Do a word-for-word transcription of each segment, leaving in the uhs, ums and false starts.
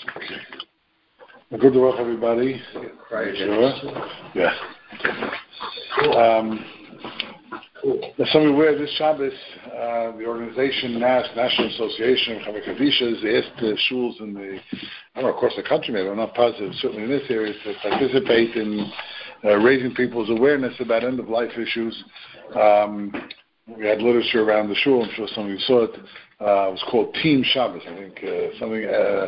Good to welcome everybody. Sure. Yeah. Um, as some aware, this Shabbos, uh, the organization, N A S, National Association of Chavei Kadishas, they asked the shuls in the, I don't know, across the country maybe, I'm not positive, certainly in this area, to participate in uh, raising people's awareness about end-of-life issues. Um, we had literature around the shul, I'm sure some of you saw it. Uh, it was called Team Shabbos, I think, uh, something, uh,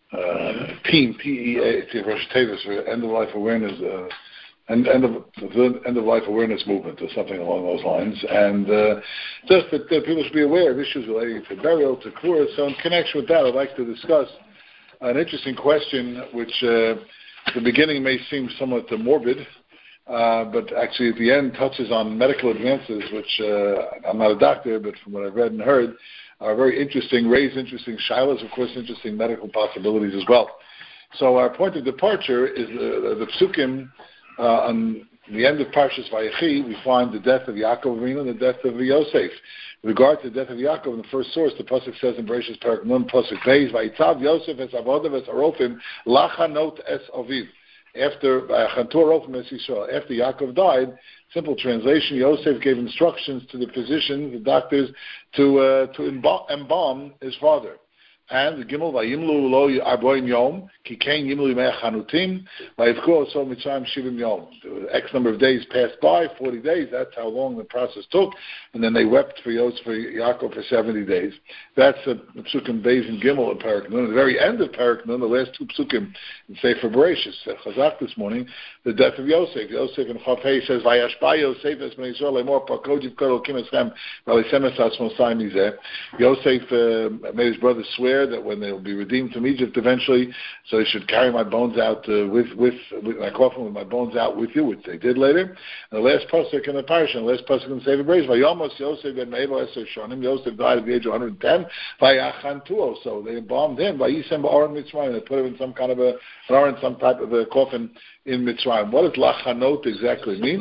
uh, Team, T E A, T Rosh Tevis, end-of-life awareness, uh, and end of the end of life awareness movement or something along those lines, and uh, just that uh, people should be aware of issues relating to burial, to kura. So in connection with that, I'd like to discuss an interesting question, which uh, at the beginning may seem somewhat morbid, uh, but actually at the end touches on medical advances, which uh, I'm not a doctor, but from what I've read and heard, are very interesting, raise interesting shilas, of course, interesting medical possibilities as well. So our point of departure is uh, the psukim. Uh, on the end of Parshas Vayechi, we find the death of Yaakov Avinu and the death of Yosef. With regard to the death of Yaakov, in the first source, the pasuk says in Bereshis Parak Nun pasuk Beis, Vayitzav Yosef es avodav es arofim lachanot es aviv. After Vayachantu arofim es Yisrael, after Yaakov died, simple translation, Yosef gave instructions to the physicians, the doctors, to uh, to embalm, embalm his father. And the Gimel Vayimlu lo arboim yom ki kain yimlu yimei chanutim vayivku oso mitzrayim shivim yom. X number of days passed by, forty days. That's how long the process took, and then they wept for Yosef for Yaakov for seventy days. That's the psukim Beis and Gimel in Parak Nun. At the very end of Parak Nun, the last two psukim in Sefer Bereshis, Chazak this morning, the death of Yosef. Yosef in Chav Hei says Vayashpa Yosef es bnei Yisrael lemor pakojiv kol kim eschem v'alisem es asmosai mizeh. Yosef uh, made his brother swear that when they will be redeemed from Egypt eventually, so they should carry my bones out uh, with, with with my coffin with my bones out with you, which they did later. And the last pasuk in the parasha, the last pasuk in the Sefer Bereshis, Vayomos Yosef ben Me'elo Eser Shonim. Yosef died at the age of one hundred ten. Vayachantuo, so they embalmed him. Vayisem ba'aron Mitzrayim. They put him in some kind of a an aron, some type of a coffin in Mitzrayim. What does lachanot exactly mean?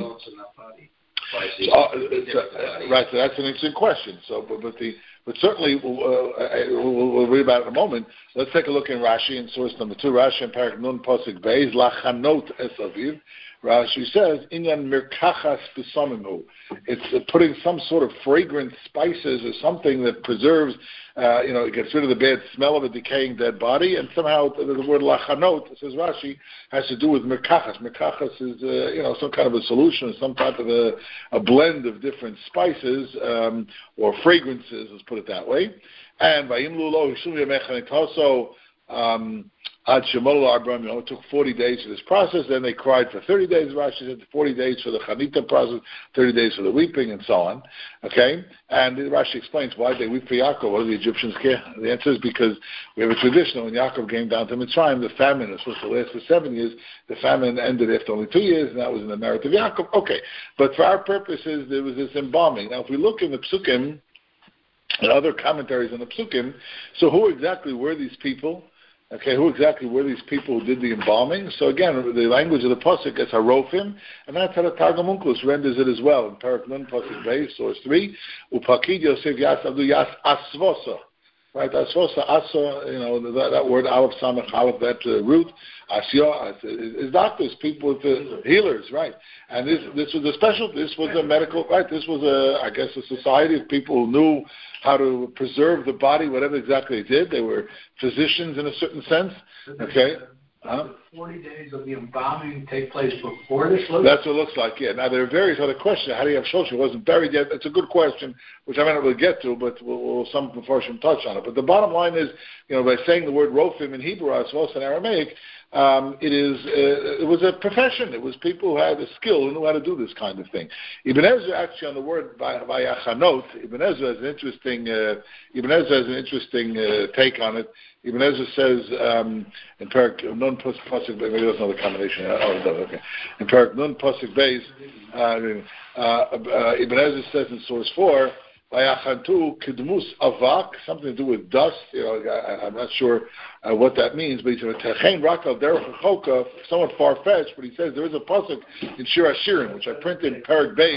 So, uh, uh, right, so that's an interesting question. So, but, but the But certainly, uh, we'll, we'll read about it in a moment. Let's take a look in Rashi in source number two. Rashi in Parak Nun Pasuk Beis Lachanot Es Aviv. Rashi says Inyan Mirkachas B'Samimu. It's uh, putting some sort of fragrant spices or something that preserves, uh, you know, it gets rid of the bad smell of a decaying dead body. And somehow the, the word Lachanot, says Rashi, has to do with Mirkachas. Mirkachas is, uh, you know, some kind of a solution, some type of a, a blend of different spices um, or fragrances. Let's put it that way. And Vayimlu Lo Hishum Yemechanit also. Um, it took forty days for this process. Then they cried for thirty days. Rashi said forty days for the Chanita process, thirty days for the weeping, and so on. Okay, and Rashi explains why they weep for Yaakov. What do the Egyptians care? The answer is because we have a tradition. When Yaakov came down to Mitzrayim, the famine was supposed to last for seven years. The famine ended after only two years, and that was in the merit of Yaakov. Okay, but for our purposes, there was this embalming. Now, if we look in the Psukim and other commentaries on the Psukim, so who exactly were these people? Okay, who exactly were these people who did the embalming? So again, the language of the pasuk is harofim, and that's how the Targum Onkelos renders it as well. In Parak Nun pasuk Beis, source three, upakid Yosef Yas Abdu Yas Asvosa. Right, Asvosa, Asa, you know, that, that word, Aleph Samech Aleph, that uh, root, Asya, is doctors, people with uh, healers, right? And this this was a special, this was a medical, right, this was a, I guess, a society of people who knew how to preserve the body, whatever exactly they did. They were physicians in a certain sense, okay? Huh? forty days of the embalming take place before this? Look? That's what it looks like, yeah. Now, there are various other questions. How do you have Shosha? It wasn't buried yet. It's a good question, which I may not really get to, but we'll, we'll some Mepharshim touch on it. But the bottom line is, you know, by saying the word Rofim in Hebrew, as well as in Aramaic, um, it is uh, it was a profession. It was people who had a skill and knew how to do this kind of thing. Ibn Ezra, actually, on the word Vayachanot, Ibn Ezra has an interesting, uh, Ibn Ezra has an interesting uh, take on it. Ibn Ezra says um, in Parak Nun Pasuk, maybe that's another combination. Oh, okay. In Parak Nun Pasuk Beis, uh, uh, Ibn Ezra says in source four, Vayachantu Kidmus Avak, something to do with dust. You know, I, I'm not sure uh, what that means, but he said Techein Rakal Derech Choka, somewhat far fetched, but he says there is a pasuk in Shir Hashirim, which I printed in Parak Beis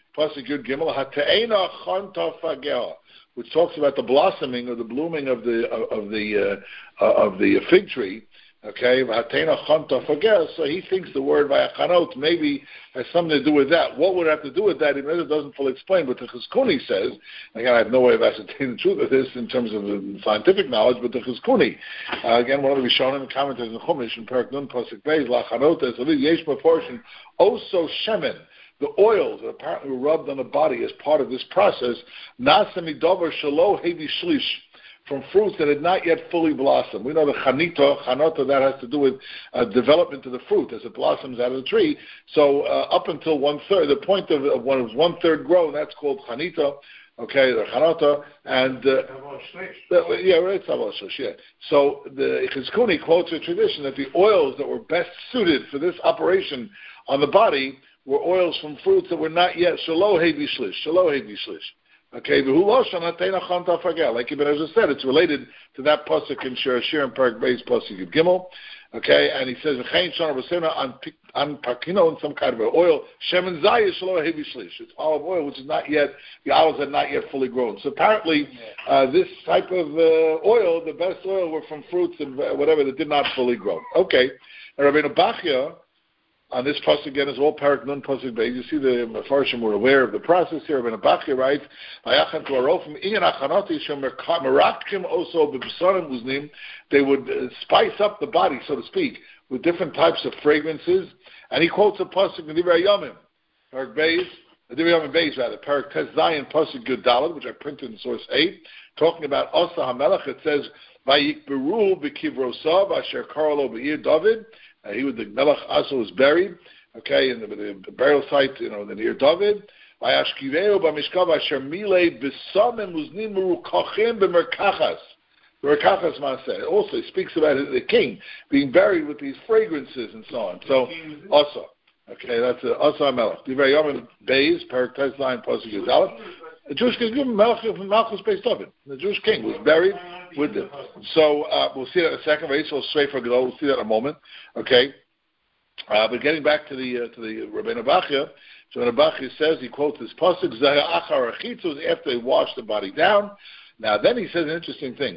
Pasuk Yud Gimel, Hate'ena Chanta Fagel, which talks about the blossoming or the blooming of the of, of the uh, of the fig tree. Okay, Hate'ena Chanta Fagel. So he thinks the word Vayachanot maybe has something to do with that. What would it have to do with that? He really doesn't fully explain. But the Chizkuni says, again, I have no way of ascertaining the truth of this in terms of the scientific knowledge, but the Chizkuni, uh, again, one of the Rishonim and commentators in the Chumash in Perek Nun Pasuk Beis, Lachanot es Yesh Portion, also Shemen. The oils that apparently were rubbed on the body as part of this process, Nasamidover Shalo Hevi Shlish, from fruits that had not yet fully blossomed. We know the Chanita, Chanota, that has to do with uh, development of the fruit as it blossoms out of the tree. So uh, up until one-third, the point of, of when it was one-third grown, that's called Chanita, okay, the Chanota, and uh, the, yeah, right, yeah. So the Chizkuni quotes a tradition that the oils that were best suited for this operation on the body were oils from fruits that were not yet shalo hevi shlish, shalo hevi shlish. Okay, the huloshan hatena chanta fagel. Like Ibn Ezra said, it's related to that pasuk in Shir Shir and Perek Beis pasuk Yud Gimel. Okay, and he says v'chein shana b'sena on on pakino in some kind of oil shemen zayis shalo hevi shlish. It's olive oil which is not yet, the olives are not yet fully grown. So apparently, uh, this type of uh, oil, the best oil, were from fruits and whatever that did not fully grow. Okay, and Rabbeinu Bachya on this pasuk again is all Perek Nun pasuk Beis. You see the Mefarshim were aware of the process here. Rabbeinu Bachya writes, they would uh, spice up the body, so to speak, with different types of fragrances. And he quotes a pasuk in Divrei Yomim, Perek Beis, Divrei Yomim Beis rather, Perek Tes Zayin pasuk Yud Daled, which I printed in source eight, talking about Asa HaMelech. It says, Vayikberu b'kivrosav asher karlo b'ir David. Uh, he was the Melech Asa was buried, okay, in the, the burial site, you know, near David. Vayashkiveu b'mishkav asher milei b'samim uznim merukachim b'merkachas. The merkachas maaseh. Also, he speaks about the king being buried with these fragrances and so on. So, Asa, okay, that's uh, Asa Melech. Divrei Yomim Beis, Perek Tes Zayin pasuk Yud Daled. The Jewish king, Malchus Beis David, the Jewish king was buried with them. So uh, we'll see that in a second. So Sefer Gadol, we'll see that in a moment. Okay, uh, but getting back to the uh, to the Rabbeinu Bachya, so Rabbeinu Bachya says, he quotes this pasuk Zaya Achar Achitzos, after they wash the body down. Now then he says an interesting thing.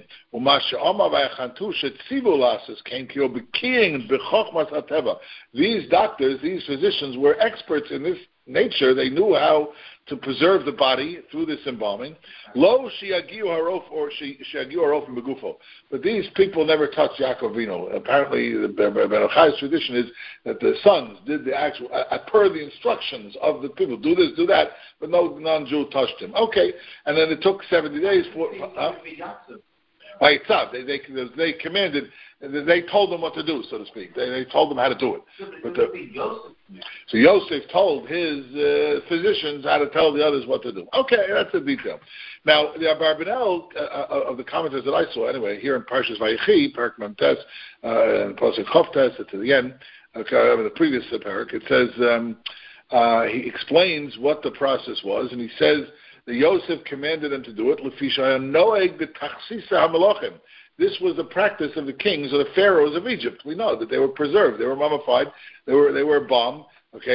These doctors, these physicians were experts in this nature. They knew how to preserve the body through this embalming. Lo shiagiu harof or shiagiu harof megufo. But these people never touched Yaakov Avinu. Apparently, the Ben Chai's tradition is that the sons did the actual, uh, per the instructions of the people, do this, do that, but no non-Jew touched him. Okay, and then it took seventy days for. Uh, By itself, they, they they commanded, they told them what to do, so to speak. They they told them how to do it. But the, so Yosef told his uh, physicians how to tell the others what to do. Okay, that's the detail. Now the Abarbanel uh, of the commentators that I saw, anyway, here in Parshas Vayechi, Perek Memtes, uh, and Pasuk Chavtes, to the end, okay, the previous parak, it says um, uh, he explains what the process was, and he says. The Yosef commanded them to do it. This was the practice of the kings or the pharaohs of Egypt. We know that they were preserved, they were mummified, they were they were embalmed. Okay,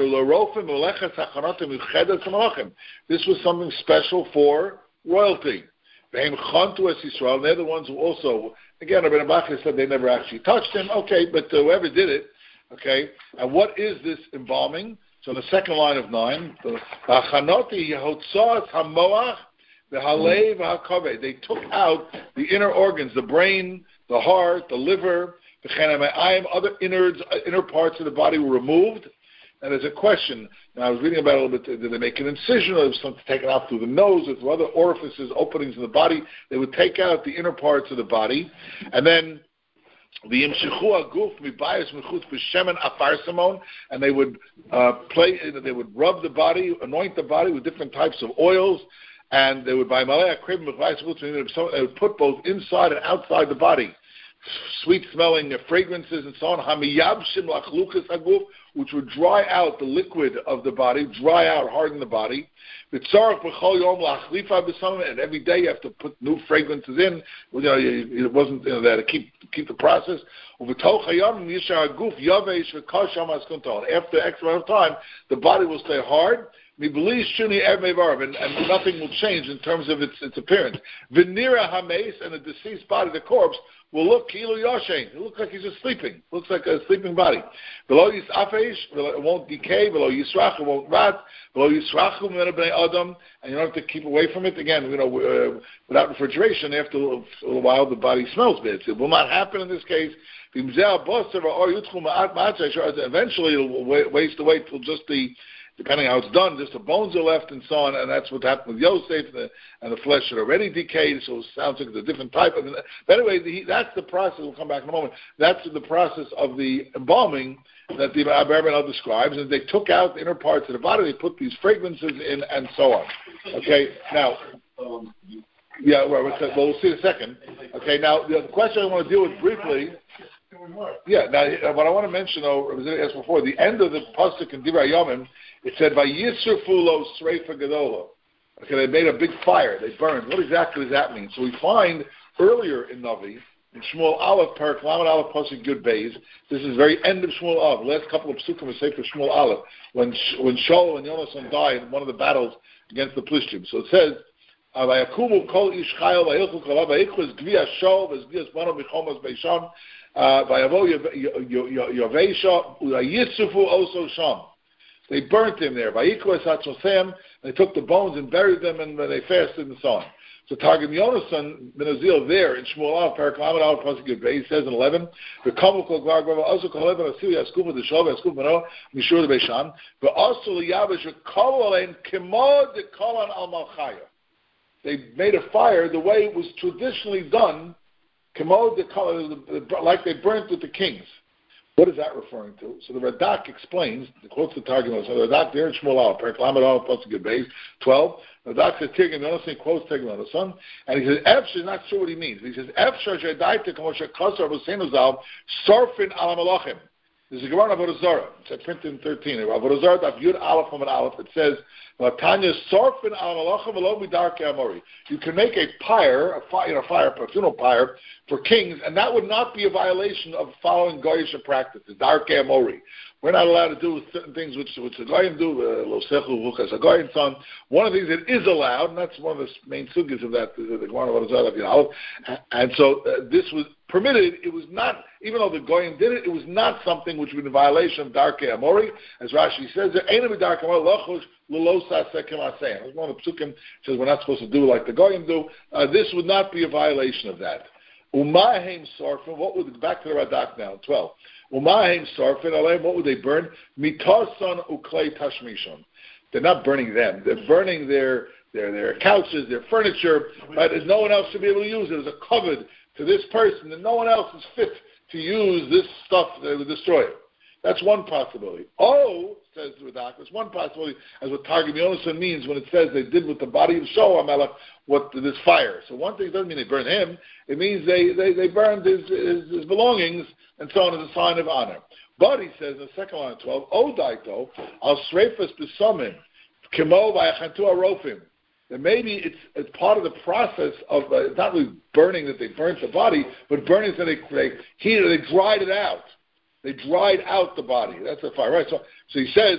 this was something special for royalty. They're the ones who also, again, Rabbeinu Bachya said they never actually touched him. Okay, but whoever did it. Okay, and what is this embalming? So in the second line of nine, they took out the inner organs, the brain, the heart, the liver, the other innards, inner parts of the body were removed. And there's a question. Now I was reading about it a little bit. Did they make an incision, or was something taken out through the nose, or through other orifices, openings in the body? They would take out the inner parts of the body, and then the imshichu aguf mibayis mechutz b'shemen afar samon, and they would uh, play. They would rub the body, anoint the body with different types of oils, and they would buy malei akrib mibayis mechutz. They would put both inside and outside the body sweet-smelling fragrances and so on. Hamiyabshim lachlukas aguf, which would dry out the liquid of the body, dry out, harden the body. And every day you have to put new fragrances in. You know, it wasn't, you know, there to keep keep the process. After X amount of time, the body will stay hard. Mibli Shuni Ev Mevarv, and and nothing will change in terms of its its appearance. Venira Hames, and the deceased body, the corpse, will look Kilu Yoshein. It looks like he's just sleeping. It looks like a sleeping body. Below Yisafesh, it won't decay. Below Yisrach, it won't rot. Below Yisrachu Min Bnei Adam, and you don't have to keep away from it. Again, you know, uh, without refrigeration, after a little, a little while, the body smells bad. So it will not happen in this case. Eventually, it'll waste away till just the, depending how it's done, just the bones are left and so on, and that's what happened with Yosef, and the, and the flesh had already decayed, so it sounds like it's a different type of. But anyway, the, that's the process. We'll come back in a moment. That's the process of the embalming that the Abarbanel describes, and they took out the inner parts of the body, they put these fragrances in, and so on. Okay, now. Yeah, well, well, we'll see in a second. Okay, now the question I want to deal with briefly. Yeah, now what I want to mention, though, as before, the end of the pasuk in Divrei Yomim, it said, "Vayisrafu lo sreifa gedola." Okay, they made a big fire, they burned. What exactly does that mean? So we find earlier in Navi, in Shmuel Aleph, Parak Lamed Aleph, pasuk Yud Beis. This is the very end of Shmuel Aleph. Last couple of psukim we say for Shmuel Aleph, when when Shaul and Yonasan died in one of the battles against the Plishtim. So it says. Vayakumu kol ish chayil vayilchu kolav vayichus gvias shol v'zvias bano b'chomas beishan vayavo yaveisha uyayitzufu also sham. They burnt him there. Vayikhu esatzosem. They took the bones and buried them, and they fasted and so on. So Targum Yonasan ben Azil there in Shmuel Aleph, Parak Lamed Aleph, pasuk Yud Beis, says in eleven, v'kamu kol gvar gvar also kol even asiu yaskuv v'deshov yaskuv bano mishur beishan v'asu liyavish v'kol alein kimo dekolan al malchaya. They made a fire the way it was traditionally done, like they burnt with the kings. What is that referring to? So the Radak explains, the quotes the Targum, so the Radak there in Shmuel Aleph, Parak Lamed Aleph, pasuk Yud Beis, twelve, the Radak says, Tirgum Yonasan, quotes Tirgum Yonasan, and he says, Efshar is not sure what he means. He says, Efshar she'adaita k'moshe kasar v'seinu zal, sarfin ala malachim. There's a Gemara in Avodah Zarah. It's printed in thirteen. Avodah Zarah, Daf Yud Aleph from an Aleph. It says, "Tanya sorfin al malachim v'lo midar ke'amori." You can make a pyre, a fire, a fire, a funeral pyre for kings, and that would not be a violation of following Goyish practices. Dar ke'amori. We're not allowed to do certain things which which the Goyim do. Lo sechu v'uchas hagoyim son. One of the things that is allowed, and that's one of the main sugis of that, the Gemara of Avodah Zarah, Daf Yud Aleph. And so uh, this was permitted. It was not, even though the Goyim did it, it was not something which would be in violation of Darkei Amori, as Rashi says. It's one of the psukim says we're not supposed to do like the Goyim do. Uh, this would not be a violation of that. Umahem sarfin. What would back to the Radak now? Twelve. Umahem sarfin. Aleim. What would they burn? Mitasan uklei tashmishon. They're not burning them. They're burning their their their couches, their furniture. Right? As no one else should be able to use it. It was a covered to this person, and no one else is fit to use this stuff that would destroy it. That's one possibility. Oh, says the Radak, there's one possibility, as what Targum Yonasan means when it says they did with the body of Shaul HaMelech, what this fire. So one thing doesn't mean they burned him. It means they, they, they burned his, his, his belongings and so on as a sign of honor. But he says in the second line of twelve, O daito, al sreifas besomim, kimo v'yachantu arofim. And maybe it's, it's part of the process of, uh, it's not really burning that they burnt the body, but burning that they, they heated, they dried it out. They dried out the body. That's the fire, right? So, so he says,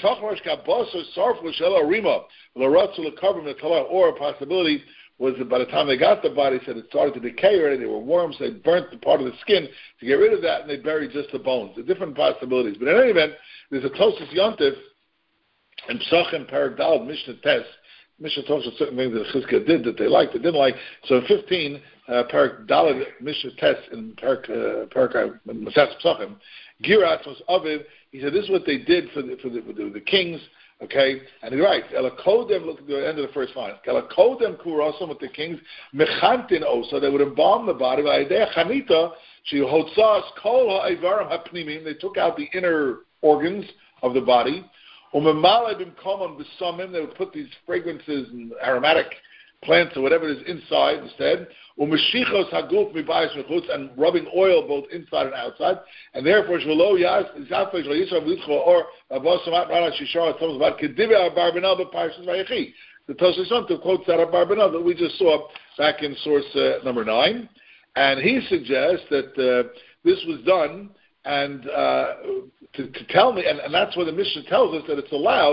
or a possibility was that by the time they got the body, said it started to decay already, there were worms, they burnt the part of the skin to get rid of that, and they buried just the bones. There are different possibilities. But in any event, there's a Tosas Yontif, and Psachim Parak Daled Mishnah Tes. Mishnah talks about certain things that Chizkiah did that they liked, they didn't like. So in fifteen, uh, Parak Daled Mishnah Tes in Parak uh, Parak Masas Psachim, Giras was Aviv. He said this is what they did for the for the, for the, the kings. Okay, and he writes, Elakodem, look at the end of the first line. Elakodem kurosam with the kings, mechantin osa, they would embalm the body by idea chanita. She hotzas kol ha'avarim hapnimim. They took out the inner organs of the body. Umemale bimkomam b'samim. They would put these fragrances and aromatic plants or whatever is inside instead. Umeshichos haguf mibayis mechutz, and rubbing oil both inside and outside. And therefore, shvelo yas zafesh loyisrav litzcho or abosamat rana shishar talks about kediva barbenel b'parshas vayechi. The Tosas Yontif quotes that of barbenel that we just saw back in source uh, number nine, and he suggests that uh, this was done. And uh, to, to tell me, and, and that's where the Mishnah tells us that it's allowed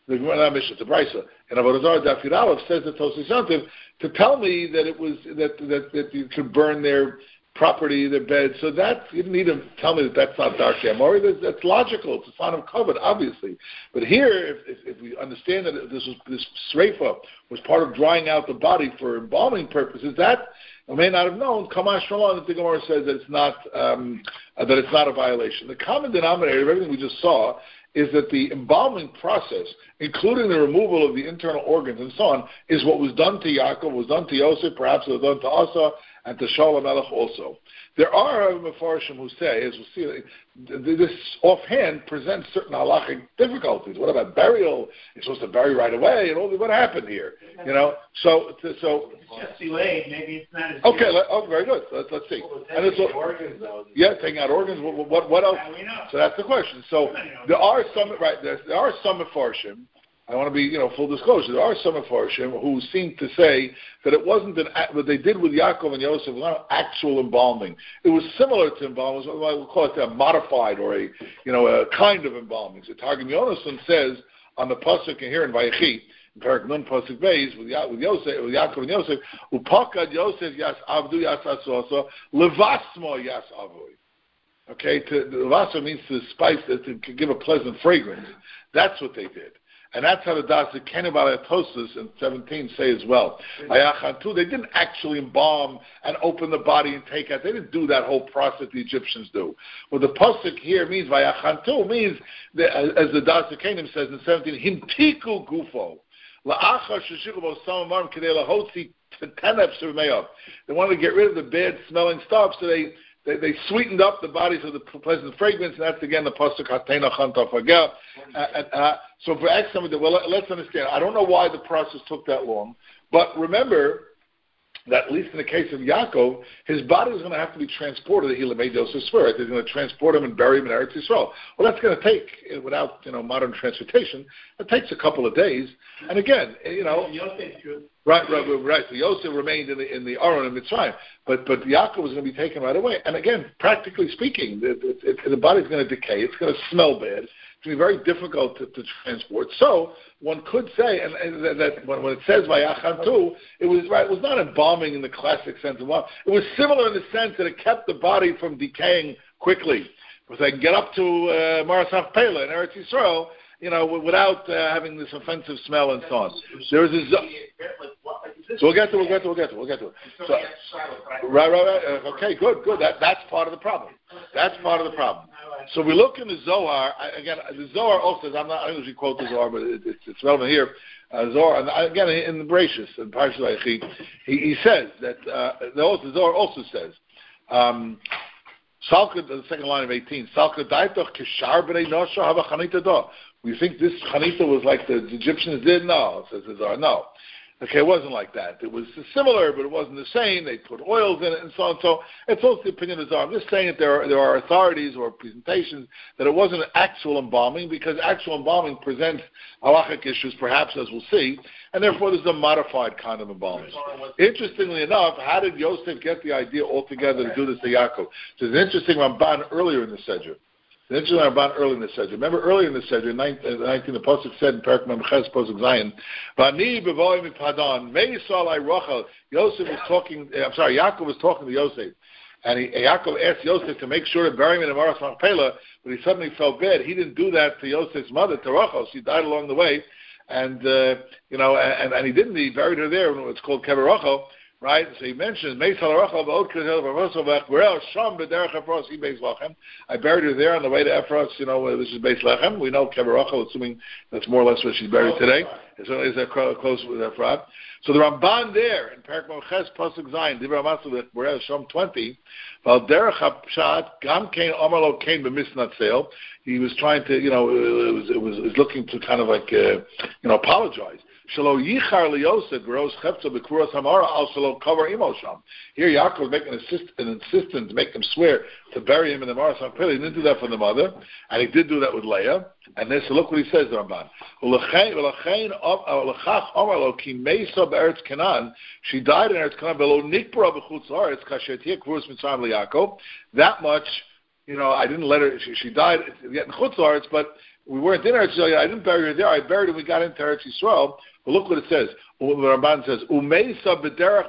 the Gemara Mishnah, the Brisa, and Avodah Zarah Daf Yud Aleph says that Tosfos Yantiv to tell me that it was that that that you could burn their property, their bed. So that you didn't need to tell me that that's not Darkei Amori. That's, that's logical. It's a sign of covet, obviously. But here, if, if, if we understand that this was this sreifa was part of drying out the body for embalming purposes, that I may not have known. Kamash Shalom, the Gemara says that it's not um, uh, that it's not a violation. The common denominator of everything we just saw is that the embalming process, including the removal of the internal organs and so on, is what was done to Yaakov, was done to Yosef, perhaps it was done to Asa, and to Shaul HaMelech also. There are Mefarshim who say, as we'll see, this offhand presents certain halachic difficulties. What about burial? You're supposed to bury right away, and all what happened here? You know, so so. It's just delayed. Maybe it's not as. Okay, let, oh, very good. Let's let's see. Well, and it's, organs, though. Yeah, taking out organs. What what, what else? So that's the question. So there are some right there. There are some Mefarshim. I want to be, you know, full disclosure. There are some Mefarshim who seem to say that it wasn't an what they did with Yaakov and Yosef was not an actual embalming. It was similar to embalming. It was, we'll call it a modified or a, you know, a kind of embalming. So Targum Yonason says on the pasuk here in Vayechi, in Parak Nun pasuk Beis with with Yosef, with Yaakov and Yosef, upakad Yosef yas avdu yas asoso levasmo yas avui. Okay, to levasmo means to spice, to, to give a pleasant fragrance. That's what they did. And that's how the Das the Kenebal in seventeen say as well. Ayachantu, they didn't actually embalm and open the body and take out. They didn't do that whole process the Egyptians do. What the pasuk here means, Vayachantu, means that, as the Das the Kenim says in seventeen, Himtiku gufo. La'achar sheshichu b'osam amarim k'dei lahotzi tenef surmeyav. They wanted to get rid of the bad smelling stuff, so they They, they sweetened up the bodies with the pleasant fragrance, and that's again the pasuk Hatena Chanta Fagel. So for X, somebody, well, let's understand. I don't know why the process took that long, but remember that at least in the case of Yaakov, his body was going to have to be transported to Elamei Yosef Sfer. They're going to transport him and bury him in Eretz Yisrael. Well, that's going to take, without you know modern transportation, it takes a couple of days. And again, you know. Right, right, right. So Yosef remained in the in the Aron and Mitzrayim, but but Yaakov was going to be taken right away. And again, practically speaking, the, the, the body's going to decay. It's going to smell bad. It's going to be very difficult to, to transport. So one could say, and, and that when, when it says Vayachantu, it was right. It was not embalming in the classic sense of embalming. It was similar in the sense that it kept the body from decaying quickly, because they can get up to uh, Maras Pela in Eretz Yisrael, you know, without uh, having this offensive smell and so on. There is a so we'll get to we'll get to we'll get to we'll get to it. So, right, right, right. Uh, okay, good, good. That that's part of the problem. That's part of the problem. So we look in the Zohar I, again. The Zohar also says, I'm not. I don't usually quote the Zohar, but it, it's, it's relevant here. Uh, Zohar and again in the Bereshis in Parashat Vayechi, he he says that uh, the, also, the Zohar also says. Um, Salka, the second line of eighteen. Salka daitoch kishar b'nei nosha hava chanita do. We think this chanita was like the Egyptians did? No, says the Zohar. No. Okay, it wasn't like that. It was similar, but it wasn't the same. They put oils in it and so on. So it's also the opinion of the Zohar. I'm just saying that there are, there are authorities or presentations that it wasn't an actual embalming, because actual embalming presents halachic issues, perhaps, as we'll see, and therefore there's a modified kind of embalming. Interestingly enough, how did Yosef get the idea altogether to do this to Yaakov? So it's interesting Ramban earlier in the Sedger. The interesting Ramban earlier in the Sedger. Remember earlier in the Sedger, nineteen, the Pasuk said in Parak Memches Pasuk Zion, Vani bevoy mipadan meisalai Rachel. Yosef was talking. I'm sorry, Yaakov was talking to Yosef, and he, Yaakov asked Yosef to make sure to bury him in the Maras Machpelah, but he suddenly felt bad. He didn't do that to Yosef's mother, to Rachel. She died along the way, and uh, you know, and, and he didn't. He buried her there. It's called Kever Rachel. Right, so he mentions I buried her there on the way to Ephros. You know, this is Beis Lechem. We know Kever Rachel, assuming that's more or less where she's buried today. Certainly is that close with Ephrat. So the Ramban there in Parak Memches Pasuk Zayin, Divrei Amasu Be'er Shom twenty, Val Derech Hapshat Gam Kain Amar Lo Kain B'Misnat. He was trying to, you know, it was it was, it was looking to kind of like, uh, you know, apologize. Shalo yichar liyosef grows chepsa b'kuras hamara al shalo cover imosham. Here Yaakov making an, insist, an insistence to make him swear to bury him in the Maras Hakpil. He didn't do that for the mother, and he did do that with Leah. And then so look what he says, the Ramban. She died in Eretz Canaan below nikbra b'chutz haaretz kasher tiyeh k'vurus mitzrayim liyakov. That much, you know, I didn't let her. She, she died yet in chutz haaretz, but we weren't in Eretz Yisrael. I didn't bury her there. I buried her when we got into Eretz Yisrael. But look what it says. The Ramban says, Umeisa b'derech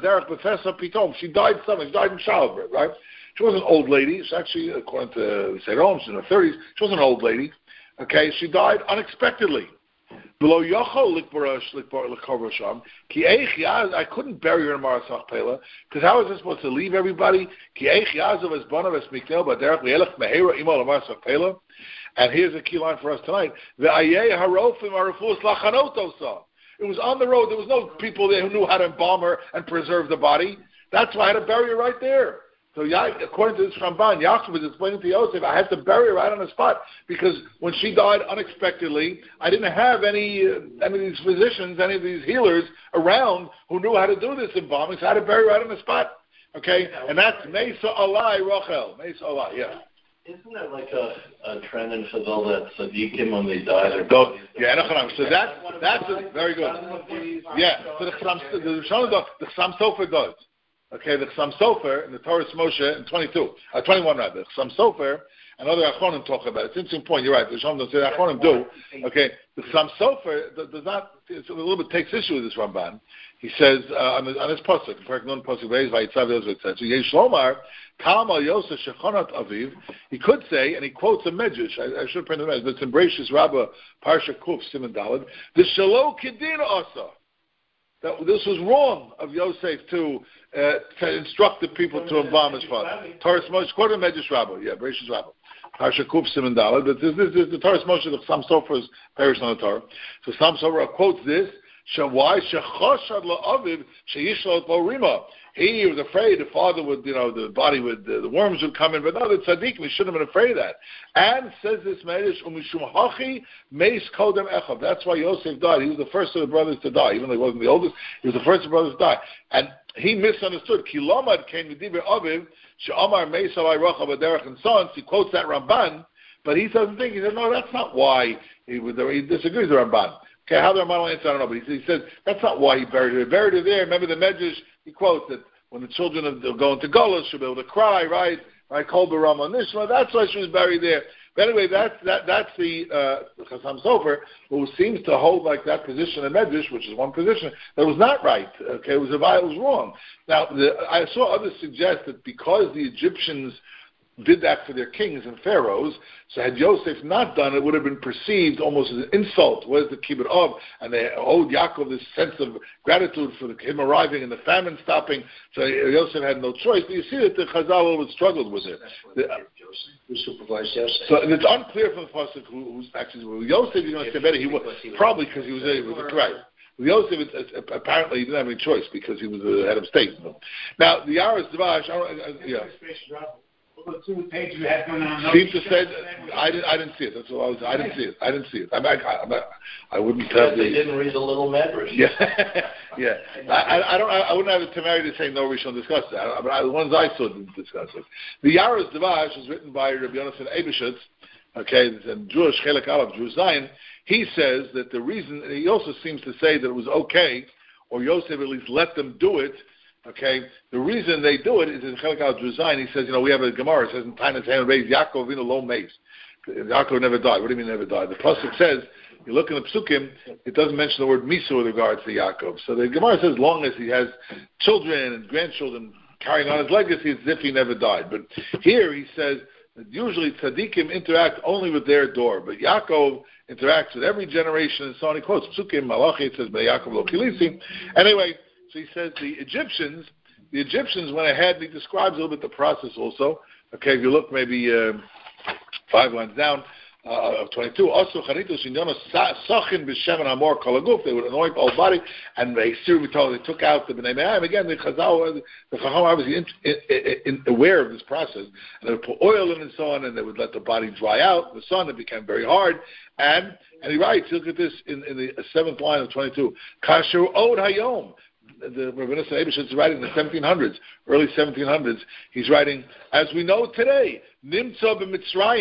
b'fesa pitom. She died suddenly. She died in childbirth, right? She wasn't an old lady. She's actually, according to Seirom, she's in her thirties. She wasn't an old lady. Okay, she died unexpectedly. Below Yochol Likbarash Likbarash Ki Eich Yaz. I couldn't bury her in Marasach Pela because how is this supposed to leave everybody? Ki Eich Yazav es Banav es Miknel Baderech Lielech Mehera Imo Marasach Pela. And here's a key line for us tonight: the Ayeh Harofim Arufus Lachanotosa. It was on the road. There was no people there who knew how to embalm her and preserve the body. That's why I had to bury her right there. So, according to this Ramban, Yaakov is explaining to Yosef, I had to bury her right on the spot because when she died unexpectedly, I didn't have any uh, any of these physicians, any of these healers around who knew how to do this embalming, so I had to bury her right on the spot. Okay? And that's Mesa Alai Rachel. Mesa Alai, yeah. Isn't there like a, a trend in Chazal that tzaddikim, when they die, their Go, bodies... Yeah, so that, that's a, very good. Yeah, so the Chassam the, the Chassam Sofer does. Okay, the Chassam Sofer in the Torah Moshe in twenty-two, uh, twenty-one rather, the Chassam Sofer and other Achronim talk about it. It's an interesting point, you're right, the Chassam don't say the Achronim do. Okay, the Chassam Sofer does not, it's a little bit takes issue with this Ramban. He says, uh, on, on his Pasuk, in non Pasuk, Vayitzav Yosef, it says, Yesh Lomar, Kam al Yosef Shechonat Aviv, he could say, and he quotes a Medrash, I, I should print the Medrash, but it's in Bereshis Rabbah, Parsha Kuf, Simon Daled, the Shalo Kedina Asa. That this was wrong of Yosef to, uh, to instruct the people to embalm his father. Torah Moshe, quote of Medrash Rabbah, yeah, Bereshis Rabbah. Parsha Kuf Simon Daled, but this, this, this, the Torah Moshe, the Chassam Sofer is perished on the Torah. So Chassam Sofer quotes this, why Shechoshad la'aviv sheyishlot lo rima. He was afraid the father would, you know, the body would, the, the worms would come in. But no, the tzaddik, we shouldn't have been afraid of that. And says this Medrash, umishum hachi meis kodem echav. That's why Yosef died. He was the first of the brothers to die, even though he wasn't the oldest. He was the first of the brothers to die, and he misunderstood. Kilomad came midiber aviv she'amar meis alai rachav aderech and sons. He quotes that Ramban, but he doesn't think. He said, no, that's not why he would. He disagrees with Ramban. Okay, how the Ramban answer, I don't know, but he, he says that's not why he buried her. He buried her there. Remember the Medrash, he quotes that when the children are going to Golos, she'll be able to cry, right? Right, Kol Barama Nishma, that's why she was buried there. But anyway, that's, that, that's the uh, Chassam Sofer, who seems to hold like that position in Medrash, which is one position, that was not right. Okay, it was, it was wrong. Now, the, I saw others suggest that because the Egyptians did that for their kings and pharaohs, so had Yosef not done it, it would have been perceived almost as an insult. Where's the kibbut of? And they owed Yaakov this sense of gratitude for the, him arriving and the famine stopping, so Yosef had no choice. But you see that the Chazal always struggled with it. The, who supervised Yosef? So it's unclear from the pasuk who, who's actually well, Yosef. You're going to say better. He was probably because he was a, was a right. With Yosef, it, it, apparently, he didn't have any choice because he was the head of state. Now, the Yaros Dvash, I don't, uh, yeah. Seems to say that, I didn't. I didn't see it. That's what I was. I didn't see it. I didn't see it. I, I, I, I wouldn't tell. They the, didn't read the little Medrash. Yeah, yeah. I, I don't. I wouldn't have a temerity to say no. We shall discuss that. But I, the ones I saw didn't discuss it. The Yaros Dvash was written by Rabbi Yonasan Eibeshitz. Okay, and Jewish Chelek Aleph, Jewish Zion. He says that the reason. He also seems to say that it was okay, or Yosef at least let them do it. Okay, the reason they do it is in Chelek Al Druzayin. He says, you know, we have a Gemara. It says in Tainas Ham Beis Yaakov in a low mace. Yaakov never died. What do you mean never died? The pasuk says, you look in the Psukim, it doesn't mention the word Misa with regards to Yaakov. So the Gemara says, as long as he has children and grandchildren carrying on his legacy, it's as if he never died. But here he says that usually tzaddikim interact only with their door, but Yaakov interacts with every generation and so on. He quotes Psukim Malachi. It says, "Be Yaakov lo kilisi." Anyway. So he says the Egyptians, the Egyptians went ahead, and he describes a little bit the process also. Okay, if you look maybe uh, five lines down uh, of twenty-two, also chanitos inyonos sachin b'shem and hamor kolaguf. They would anoint the whole body, and they they took out the bnei me'ayim. Again, the Chazal, the Chacham obviously in, in, in, aware of this process, and they would put oil in and so on, and they would let the body dry out. The sun, it became very hard, and and he writes, look at this in, in the seventh line of twenty-two, kasher od hayom. The Rabbi Yonasan Eibeshitz is writing in the seventeen hundreds, early seventeen hundreds. He's writing, as we know today, Nimtza b'Mitzrayim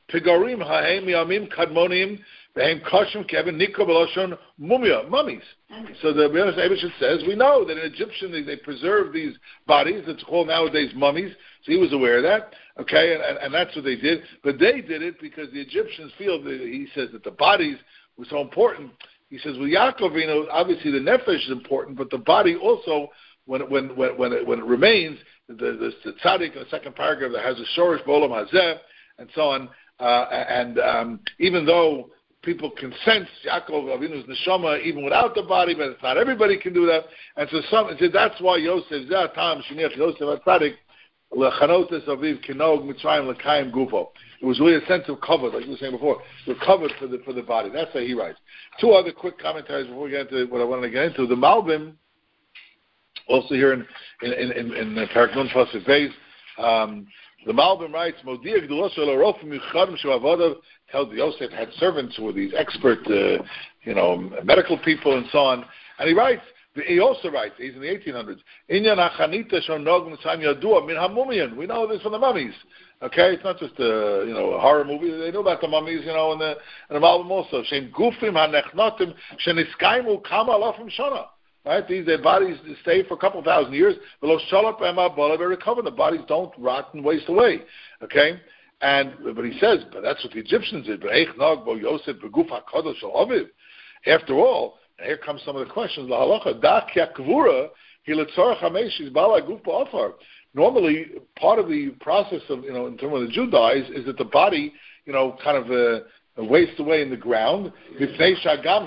Pigarim hahem yamim kadmonim behem kashim kevin nikro beloshon mumia, mummies. So the Rebbeinu Eibusher says, we know that in Egyptian they, they preserve these bodies. It's called nowadays mummies. So he was aware of that. Okay, and, and, and that's what they did. But they did it because the Egyptians feel that, he says that the bodies were so important. He says, well, Yaakov, you know, obviously the nefesh is important, but the body also, when it, when when when it, when it remains, the the, the tzaddik in the second paragraph that has a shorish b'olam hazeh and so on, uh, and um, even though people can sense Yaakov Avinu's neshama even without the body, but it's not everybody can do that, and so some and so that's why Yosef zeh tam sheniach Yosef tzaddik lechanotes aviv kinog mitzrayim lekayim gufo. It was really a sense of cover, like you were saying before. We're covered for the for the body. That's how he writes. Two other quick commentaries before we get into what I wanted to get into. The Malbim, also here in in in, in, in Parak Nun Pasuk Beis, um, the Malbim writes, Modia Gdulos Shel Arofim Yichadim Shavavodav tells Yosef had servants who were these expert, uh, you know, medical people and so on. And he writes, he also writes, he's in the eighteen hundreds, Inyan Achanita Shonog Mitzayim Yadua Min HaMumiyan. We know this from the mummies. Okay, it's not just a you know a horror movie. They know about the mummies, you know, and the and the Malbim also. Shem Gufim HaNechnotim Sheniskaimu Kama Alofim Shana. Right, these their bodies stay for a couple thousand years. Below Shalop Ema Bola, they recover. The bodies don't rot and waste away. Okay, and but he says, but that's what the Egyptians did. But Eich Bo Yosef Beguf HaKadosh Aviv. After all, and here comes some of the questions. La halacha dak yakvura hiletzorach hameshis bala guf ba'afar. Normally, part of the process of, you know, in terms of the Jew dies, is that the body, you know, kind of uh, wastes away in the ground. The neshama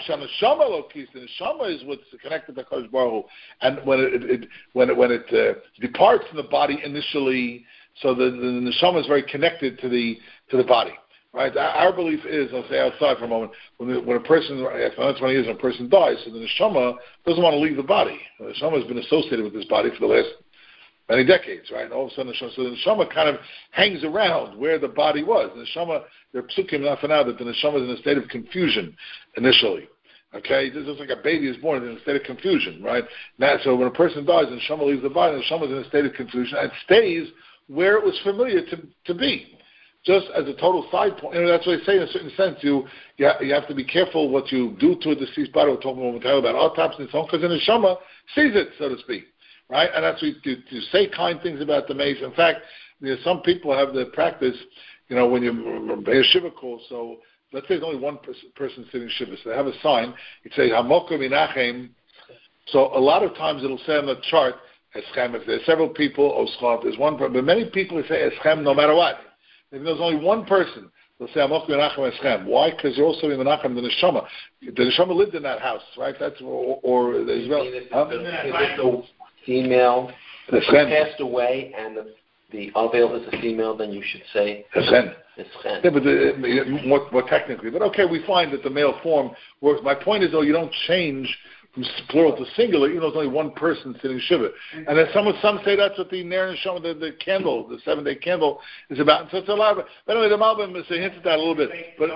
is what's connected to Kadosh Baruch Hu. And when it, it when it, when it uh, departs from the body initially, so the, the neshama is very connected to the to the body. Right? Our belief is, I'll say outside for a moment, when, the, when a person, after another twenty years, when a person dies, so the neshama doesn't want to leave the body. The neshama has been associated with this body for the last many decades, right? And all of a sudden, so the neshama kind of hangs around where the body was. The neshama, they're psukim not for now that the neshama is in a state of confusion initially. Okay, it's just like a baby is born in a state of confusion, right? Now, so when a person dies, the neshama leaves the body, the neshama is in a state of confusion and stays where it was familiar to, to be. Just as a total side point, you know, that's what I say in a certain sense. You you, ha- you have to be careful what you do to a deceased body. We're talking momentarily about autopsy and so on, because the neshama sees it, so to speak. Right, and that's what you, to, to say kind things about the mace. In fact, you know, some people have the practice, you know, when you pay a shiva call. So let's say there's only one pers- person sitting shiva, so they have a sign. It says Hamoka Minachem. So a lot of times it'll say on the chart Eschem. If there's several people, Oschot. There's one, but many people say Eschem no matter what. If there's only one person, they'll say Hamoka Minachem Eschem. Why? Because you're also in the Menachem, the neshama. The neshama lived in that house, right? That's or, or there's well. Huh? Female who passed away, and the, the Avel is a female, then you should say Eschen. Eschen. Yeah, but the, more, more technically. But okay, we find that the male form works. My point is, though, you don't change from plural to singular, even though there's only one person sitting shiva. And then some some say that's what the Ner Neshama, the, the candle, the seven-day candle, is about. And so it's a lot of, but anyway, the Malbim hints at that a little bit. But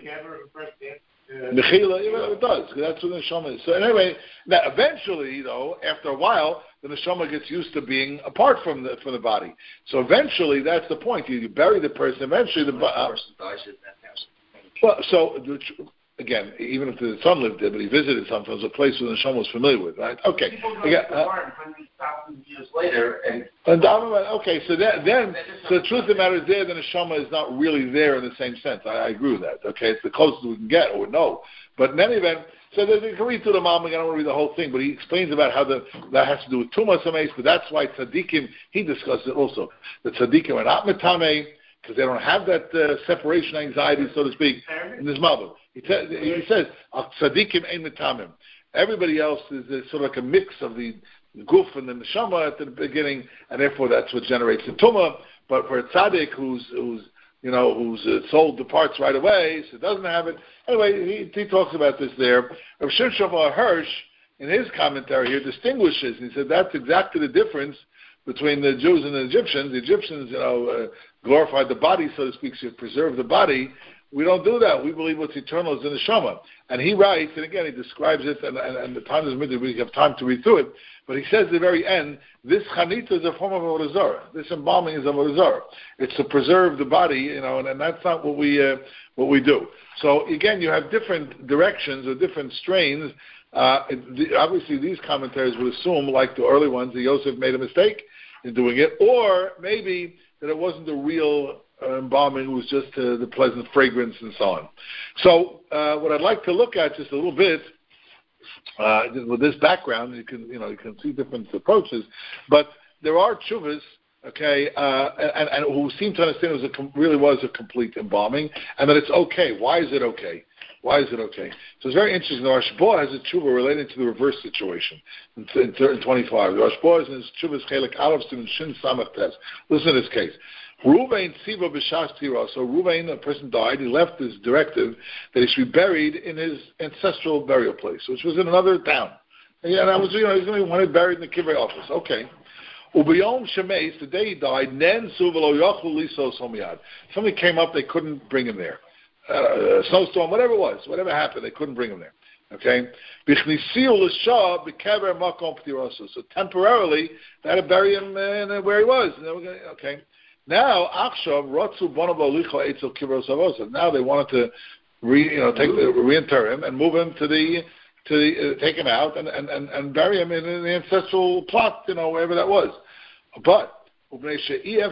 Mechila, it does. That's what the neshama is. So anyway, now eventually, though, after a while, the neshama gets used to being apart from the from the body. So eventually, that's the point. You, you bury the person. Eventually, the uh, person dies in that house. Well, so again, even if the son lived there, but he visited sometimes a place where the neshama was familiar with, right? Okay. People go again, to the barn hundred thousand years later, and and okay, so that, then, so the truth of the matter is there, the neshama is not really there in the same sense. I, I agree with that. Okay, it's the closest we can get, or no. But in any event, so they can read through the Malbim. I don't want to read the whole thing, but he explains about how the, that has to do with tumas hameis. But that's why tzaddikim, he discussed it also. The tzaddikim are not metamei because they don't have that uh, separation anxiety, so to speak, in this Malbim. He, te- he says tzaddikim ein metamim. Everybody else is, is sort of like a mix of the guf and the neshama at the beginning, and therefore that's what generates the tumah. But for a tzaddik who's who's you know whose uh, soul departs right away, so doesn't have it. Anyway, he, he talks about this there. Rav Shimon Shlomo Hirsch, in his commentary here, distinguishes. He said that's exactly the difference between the Jews and the Egyptians. The Egyptians, you know, uh, glorified the body, so to speak, to preserve the body, we don't do that. We believe what's eternal is in the Neshama. And he writes, and again, he describes it, and, and, and the time is midday, we have time to read through it, but he says at the very end, this chanita is a form of avodah zarah. This embalming is avodah zarah. It's to preserve the body, you know, and, and that's not what we uh, what we do. So again, you have different directions or different strains. Uh, the, obviously, these commentaries would assume, like the early ones, that Yosef made a mistake in doing it, or maybe that it wasn't the real uh, embalming, it was just uh, the pleasant fragrance and so on. So uh, what I'd like to look at just a little bit, uh, with this background, you can you know you can see different approaches, but there are tshuvas, okay, uh, and, and who seem to understand it was a, really was a complete embalming, and that it's okay. Why is it okay? Why is it okay? So it's very interesting. The Rashba has a tshuva related to the reverse situation in, in, in twenty-five. The Rashba is in his tshuva's chelik aleph and shin samach tes. Listen to this case. Ruvain tziva b'shas tira. So Ruvain, a person died. He left this directive that he should be buried in his ancestral burial place, which was in another town. And yeah, that was you know he's going to want to be buried in the kivrei office. Okay. Ubiyom shemeis, the day he died, nen suvelo yachlu lisos homiyad. Somebody came up, they couldn't bring him there. Uh, snowstorm, whatever it was, whatever happened, they couldn't bring him there. Okay? So temporarily, they had to bury him uh, where he was. Okay? Now, now they wanted to re, you know, take the, reinter him and move him to the, to the, uh, take him out and, and, and, and bury him in, in the ancestral plot, you know, wherever that was. But but if you're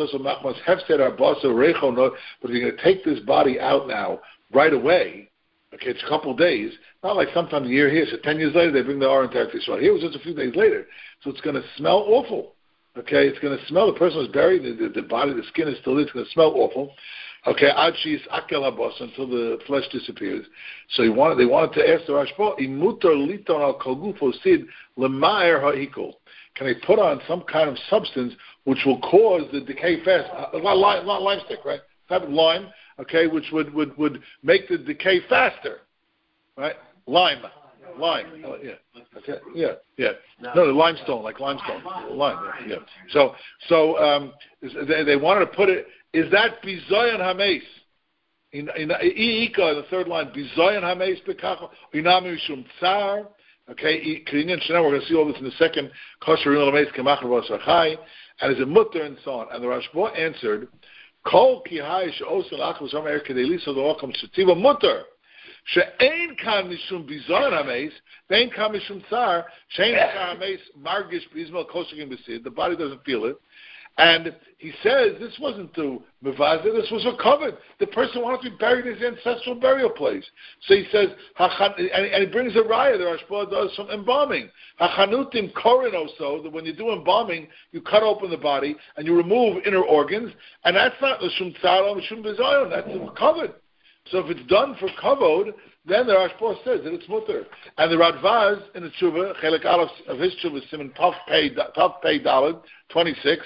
going to take this body out now, right away, okay, it's a couple of days, not like sometimes a year here, so ten years later they bring the Aron to Israel. Here it was just a few days later. So it's going to smell awful. Okay, it's going to smell, the person was buried, the, the, the body, the skin is still there, it's going to smell awful. Okay, adshis akel habos, until the flesh disappears. So he wanted, they wanted to ask the Rashba, imutar liton al kolgufo sid lemaer ha'ikol. Can they put on some kind of substance which will cause the decay fast? A lot of lime, lot of lime stick, right? Type of lime, okay, which would, would, would make the decay faster, right? Lime, lime, oh, yeah, okay, yeah, yeah. No, the limestone, like limestone, lime, yeah. So, so um, they, they wanted to put it. Is that bizayon hameis? In in the third line, bizayon hameis bekacha inami shum tsar. Okay, we're going to see all this in a second. And is a mutter and so on. And the Rashba answered, Kol ki hai she'osin lachos ha'mer kedei liso l'ocham shetiva mutter. She'ein kan mishum bizon hameis, ve'ein kan mishum tsar, she'ein kan hameis margish b'izmel koshekin b'sid. The body doesn't feel it. And he says this wasn't to Mevazah, this was a covet. The person wanted to be buried in his ancestral burial place. So he says, and he brings a raya, the Rashba does some embalming. Hachanutim korin also, that when you do embalming, you cut open the body and you remove inner organs, and that's not l'shum tzara, l'shum bizayon, that's a covet. So if it's done for kavod, then the Rashba says that it's mutter. And the Radvaz in the Tshuva, Chelik Aleph of his Tshuva, Simon Tav Pei Daled, twenty-six,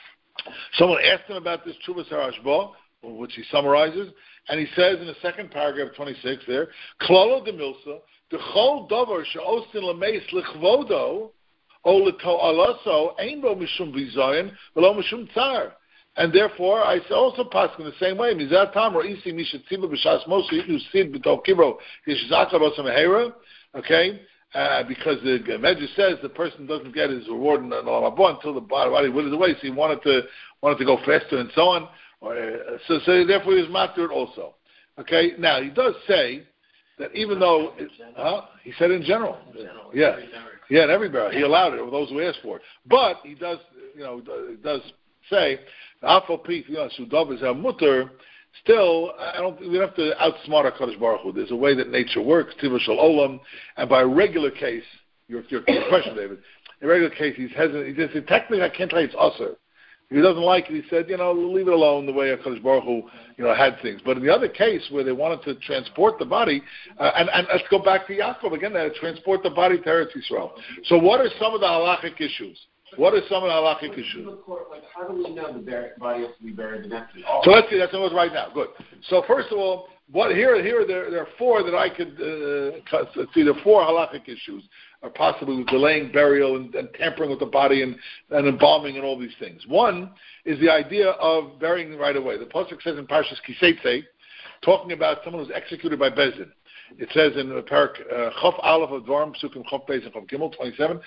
someone asked him about this Tshuvas HaRashba, which he summarizes, and he says in the second paragraph, twenty-six there, Klalo de Milsa, the chol davar she'osin l'meis l'chvodo, o l'to'alaso, ein bo mishum bizayon, v'lo mishum tzar. And therefore, I also pass in the same way. Mizat tam ro'isi mishatziva b'shas mosu yitnu sid b'tov kibro yishzaka b'asam hera, okay? Uh, because the Medrash says the person doesn't get his reward in the Olam Haba until the body withers away, so he wanted to wanted to go faster and so on. Or, uh, so, so therefore he was mastered also. Okay, now he does say that even though, it, huh? He said in general, yeah, yeah, in every burial he allowed it, or those who asked for it. But he does, you know, he does say, Afal Pith, you know, Sudav is a mutter. Still, I don't. We don't have to outsmart HaKadosh Baruch Hu. There's a way that nature works, Tiva Shel Olam, and by a regular case, your, your question, David, in a regular case, he's hesitant. He says, technically, I can't tell you it's usher. If he doesn't like it, he said, you know, leave it alone the way HaKadosh Baruch Hu, you know, had things. But in the other case, where they wanted to transport the body, uh, and, and let's go back to Yaakov again, they had to transport the body to Eretz Yisrael. So what are some of the halachic issues? What are some of the halachic issues? Like, how do we know the body has to be buried in that? So let's see. That's what right now. Good. So first of all, what here here there there are four that I could uh, let's see. There are four halachic issues, or possibly with delaying burial and, and tampering with the body and, and embalming and all these things. One is the idea of burying right away. The pasuk says in Parshas Kiseitze, talking about someone who's executed by Bezdin. It says in the parak Chof Aleph of Dvarim Psukim Chof Beis and Chof Gimel twenty-seven.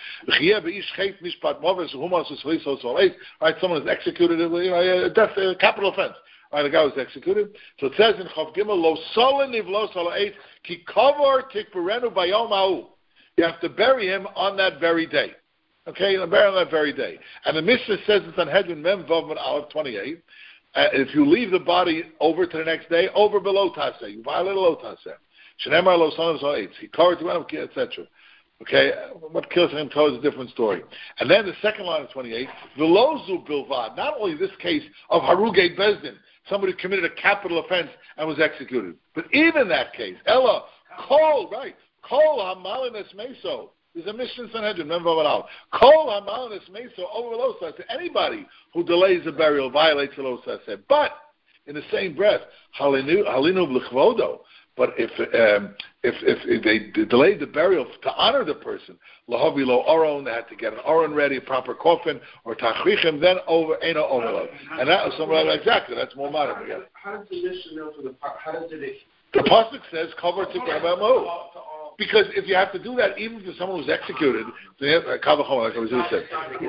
Right, someone is executed, you know, a death, a capital offense. Right, the guy was executed. So it says in Chof Gimel Lo Solen Nivlo Solait Ki Kavor Tikberenu Bayom Ha'u. You have to bury him on that very day. Okay, you bury him on that very day. And the Mishnah says in Sanhedrin Mem Vav Aleph twenty-eight. Uh, if you leave the body over to the next day, over below Taseh, you violate a low Taseh. Shenemar lo son of eight. He covered to him, et cetera. Okay, what kills him is a different story. And then the second line of twenty-eight, Velozu bilvad. Not only this case of Harugei Bezdin, somebody committed a capital offense and was executed, but even that case, Ella Kol right, Kol Hamalines Meso. There's a mission in Sanhedrin. Remember what Kol Hamalines Meso over lo Taseh. Anybody who delays a burial violates the lo Taseh. But in the same breath, Halinu Halinu B'Chvodo. But if, um, if if if they delayed the burial to honor the person, lahavi lo oron, they had to get an oron ready, a proper coffin, or tachrichim, then over eno overload, and that was somewhere exactly. That's more modern again. How does the mission know for the? How does it? The pasuk says cover to Gabamo. Because if you have to do that, even for someone who's executed, like I was going to say.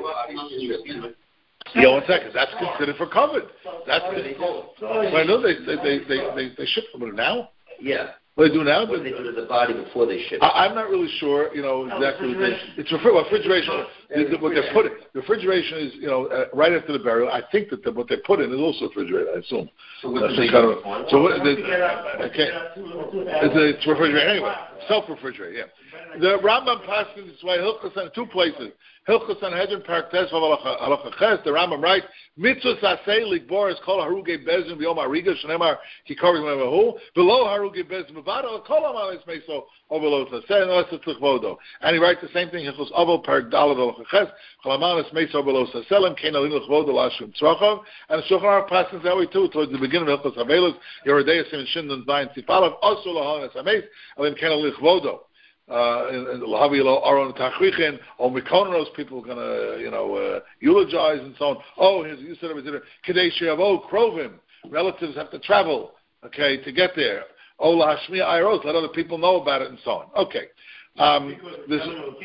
Yeah, one second. That's considered for covered. That's considered. Well, I know they they they they they, they ship them now. Yeah. What they do now? What do they do to the body before they ship it? I, I'm not really sure, you know, exactly. No, refrigeration. It's refri- well, refrigeration. Yeah, the, what they put in. Refrigeration is, you know, uh, right after the burial. I think that the, what they put in is also refrigerated, I assume. So what do they kind do? Of, so what, the, okay. It's, a, it's refrigerated anyway. Self-refrigerated, yeah. The Rambam passes this way, Hilchos in two places. Hilchos Sanhedrin Parak Tes Halacha Ches. The Rambam writes, Mitzvah Sasei Likbor is called Harugei Bezdin V'Yom Hariga Shneimar Ki Kavod Mevahu Below Harugei Bezdin Mevado Kol Amalis Meso Overlo Sasei Unless it's Lichvodo. And he writes the same thing. Hilchos Avol Parak Dalad Halacha Ches Kol Amalis Meso Overlo Saselem Kein Alin Lichvodo Lashim Tzrachov. And the Shulchan Aruch passes that way too towards the beginning of Hilchos Havelos Yerodei Sim Shindan Zayin Tzipalav Also Lahanes Hameis Alin Kein Alin Lichvodo. Uh, and Lahavilo Aron Tachrichin, or Mikonos, people are going to, you know, uh, eulogize and so on. Oh, here's, you said it was Kadesh Yavo, Krovim, relatives have to travel, okay, to get there. Oh, Lahashmiya Ayros, let other people know about it and so on. Okay. Um, this,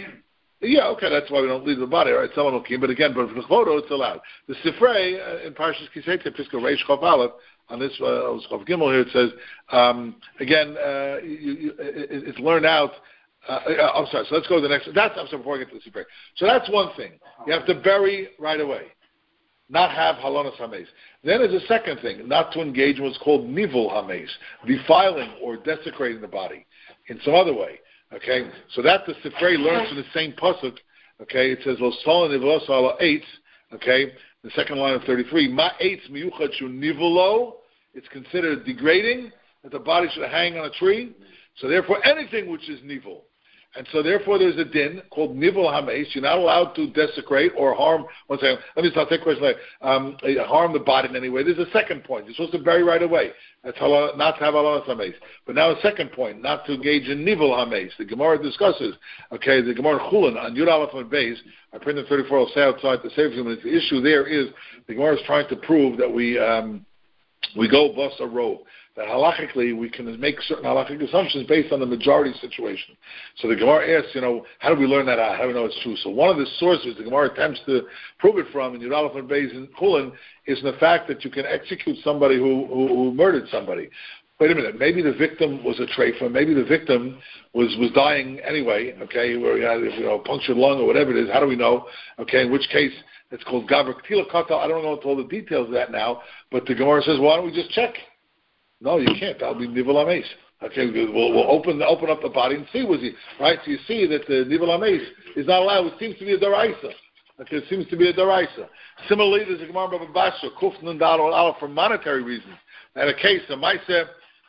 yeah, okay, that's why we don't leave the body, right? Someone will keep, but again, but for the photo, it's allowed. The Sifrei, uh, in Parshas Kisei, Piska Reish Chof Aleph, on this, uh, Chof Gimel here, it says, um, again, uh, you, you, it, it's learned out. Uh, I'm sorry, so let's go to the next. That's I'm sorry, before I get to the super. So that's one thing. You have to bury right away, not have halonas hameis. Then there's a second thing, not to engage in what's called nivul hameis, defiling or desecrating the body in some other way. Okay, so that the Sifrei learns in the same pasuk. Okay, it says lo solon nivlos ala eitz. Okay, the second line of thirty-three. Ma eitz miyuchad shu nivulo. It's considered degrading that the body should hang on a tree. So therefore, anything which is nivul. And so, therefore, there's a din called nivul hameis. You're not allowed to desecrate or harm. One second. Let me start. Take a question. Later. Um, harm the body in any way. There's a second point. You're supposed to bury right away. That's halal, not to have halonas hameis. But now, a second point, not to engage in nivul hameis. The Gemara discusses. Okay, the Gemara Chulin on Yud Aleph and Beis. I printed thirty-four. I'll say outside the save minutes. The issue there is the Gemara is trying to prove that we um, we go bus a row. That halachically we can make certain halachic assumptions based on the majority situation. So the Gemara asks, you know, how do we learn that out? How do we know it's true? So one of the sources the Gemara attempts to prove it from in Yud Aleph and Beis and Chulin is the fact that you can execute somebody who, who, who murdered somebody. Wait a minute, maybe the victim was a treifa, maybe the victim was, was dying anyway, okay, where he had, you know, punctured lung or whatever it is. How do we know? Okay, in which case it's called Gavra Ktila Kata. I don't know all the details of that now, but the Gemara says, why don't we just check? No, you can't. That'll be nivul hameis. Okay, we'll, we'll open open up the body and see was he right. So you see that the nivul hameis is not allowed. It seems to be a daraisa. Okay, it seems to be a daraisa. Similarly, there's a Gemara Baba Basra Kufnan Dal Al for monetary reasons. And a case of Maiseh.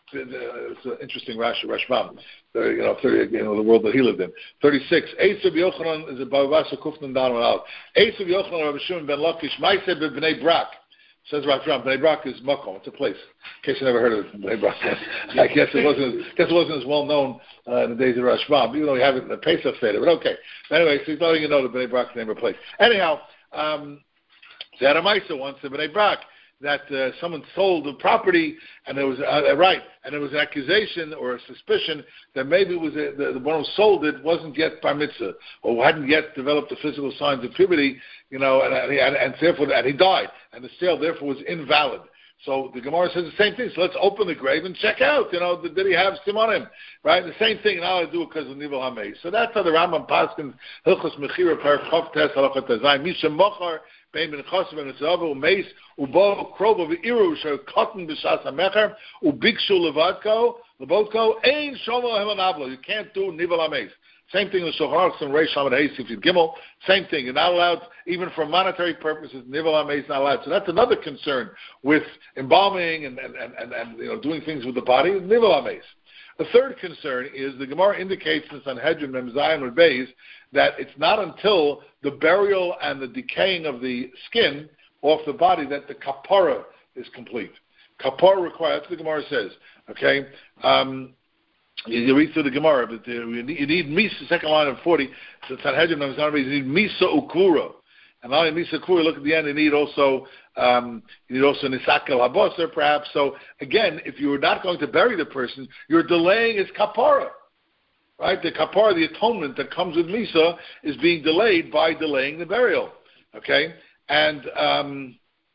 It's an interesting Rashi Rashbam. You know, thirty, you know, the world that he lived in. Thirty-six. Esav Yochanan is a Baba Basra Kufnan Dal Al. Esav Yochanan Rabbi Shimon ben Lakish Maiseh b'Bnei Brak. Says Rav Shram, Bnei Brak is Makom. It's a place. In case you never heard of Bnei Brak, I guess it wasn't. Guess it wasn't as well known uh, in the days of Rashbam, even though we have it in the Pesach Seder. But okay. Anyway, so he's letting you know the Bnei Brak name of a place. Anyhow, um, Zeramaisa once in Bnei Brak. that uh, someone sold the property, and there was uh, right, and there was an accusation or a suspicion that maybe it was a, the, the one who sold it wasn't yet bar mitzvah or hadn't yet developed the physical signs of puberty, you know, and, and, and, and therefore and he died, and the sale therefore was invalid. So the Gemara says the same thing. So let's open the grave and check out. You know, did, did he have simonim? Right? The same thing. Now I do it because of nivel hameis. So that's how the Rambam paskins hilchos mechira per chav tes halachat tezayim. Misha mochar bein ben chasav and mitzvah umeis ubo krovo v'iru shel cotton b'shas hamecher ubikshu levadko levadko ein shomo hemanablo. You can't do nivel hameis. Same thing with Shulchan Aruch and Reish Lamed Hey Sifid Gimel. Same thing. You're not allowed, even for monetary purposes, Nivel HaMeis is not allowed. So that's another concern with embalming and, and, and, and, and you know, doing things with the body, Nivel HaMeis. The third concern is the Gemara indicates in Sanhedrin Mem Zayin or Beis that it's not until the burial and the decaying of the skin off the body that the kapara is complete. Kapara requires, that's what the Gemara says. Okay? Um, You read through the Gemara, but uh, you need, you need Misa, second line of forty, so Sanhedrin, you need Misa Ukura. And not only Misa Ukura, look at the end, you need also, um, you need also Nisakel Haboser, perhaps. So, again, if you're not going to bury the person, you're delaying his kapara. Right? The kapara, the atonement that comes with Misa, is being delayed by delaying the burial. Okay? And um,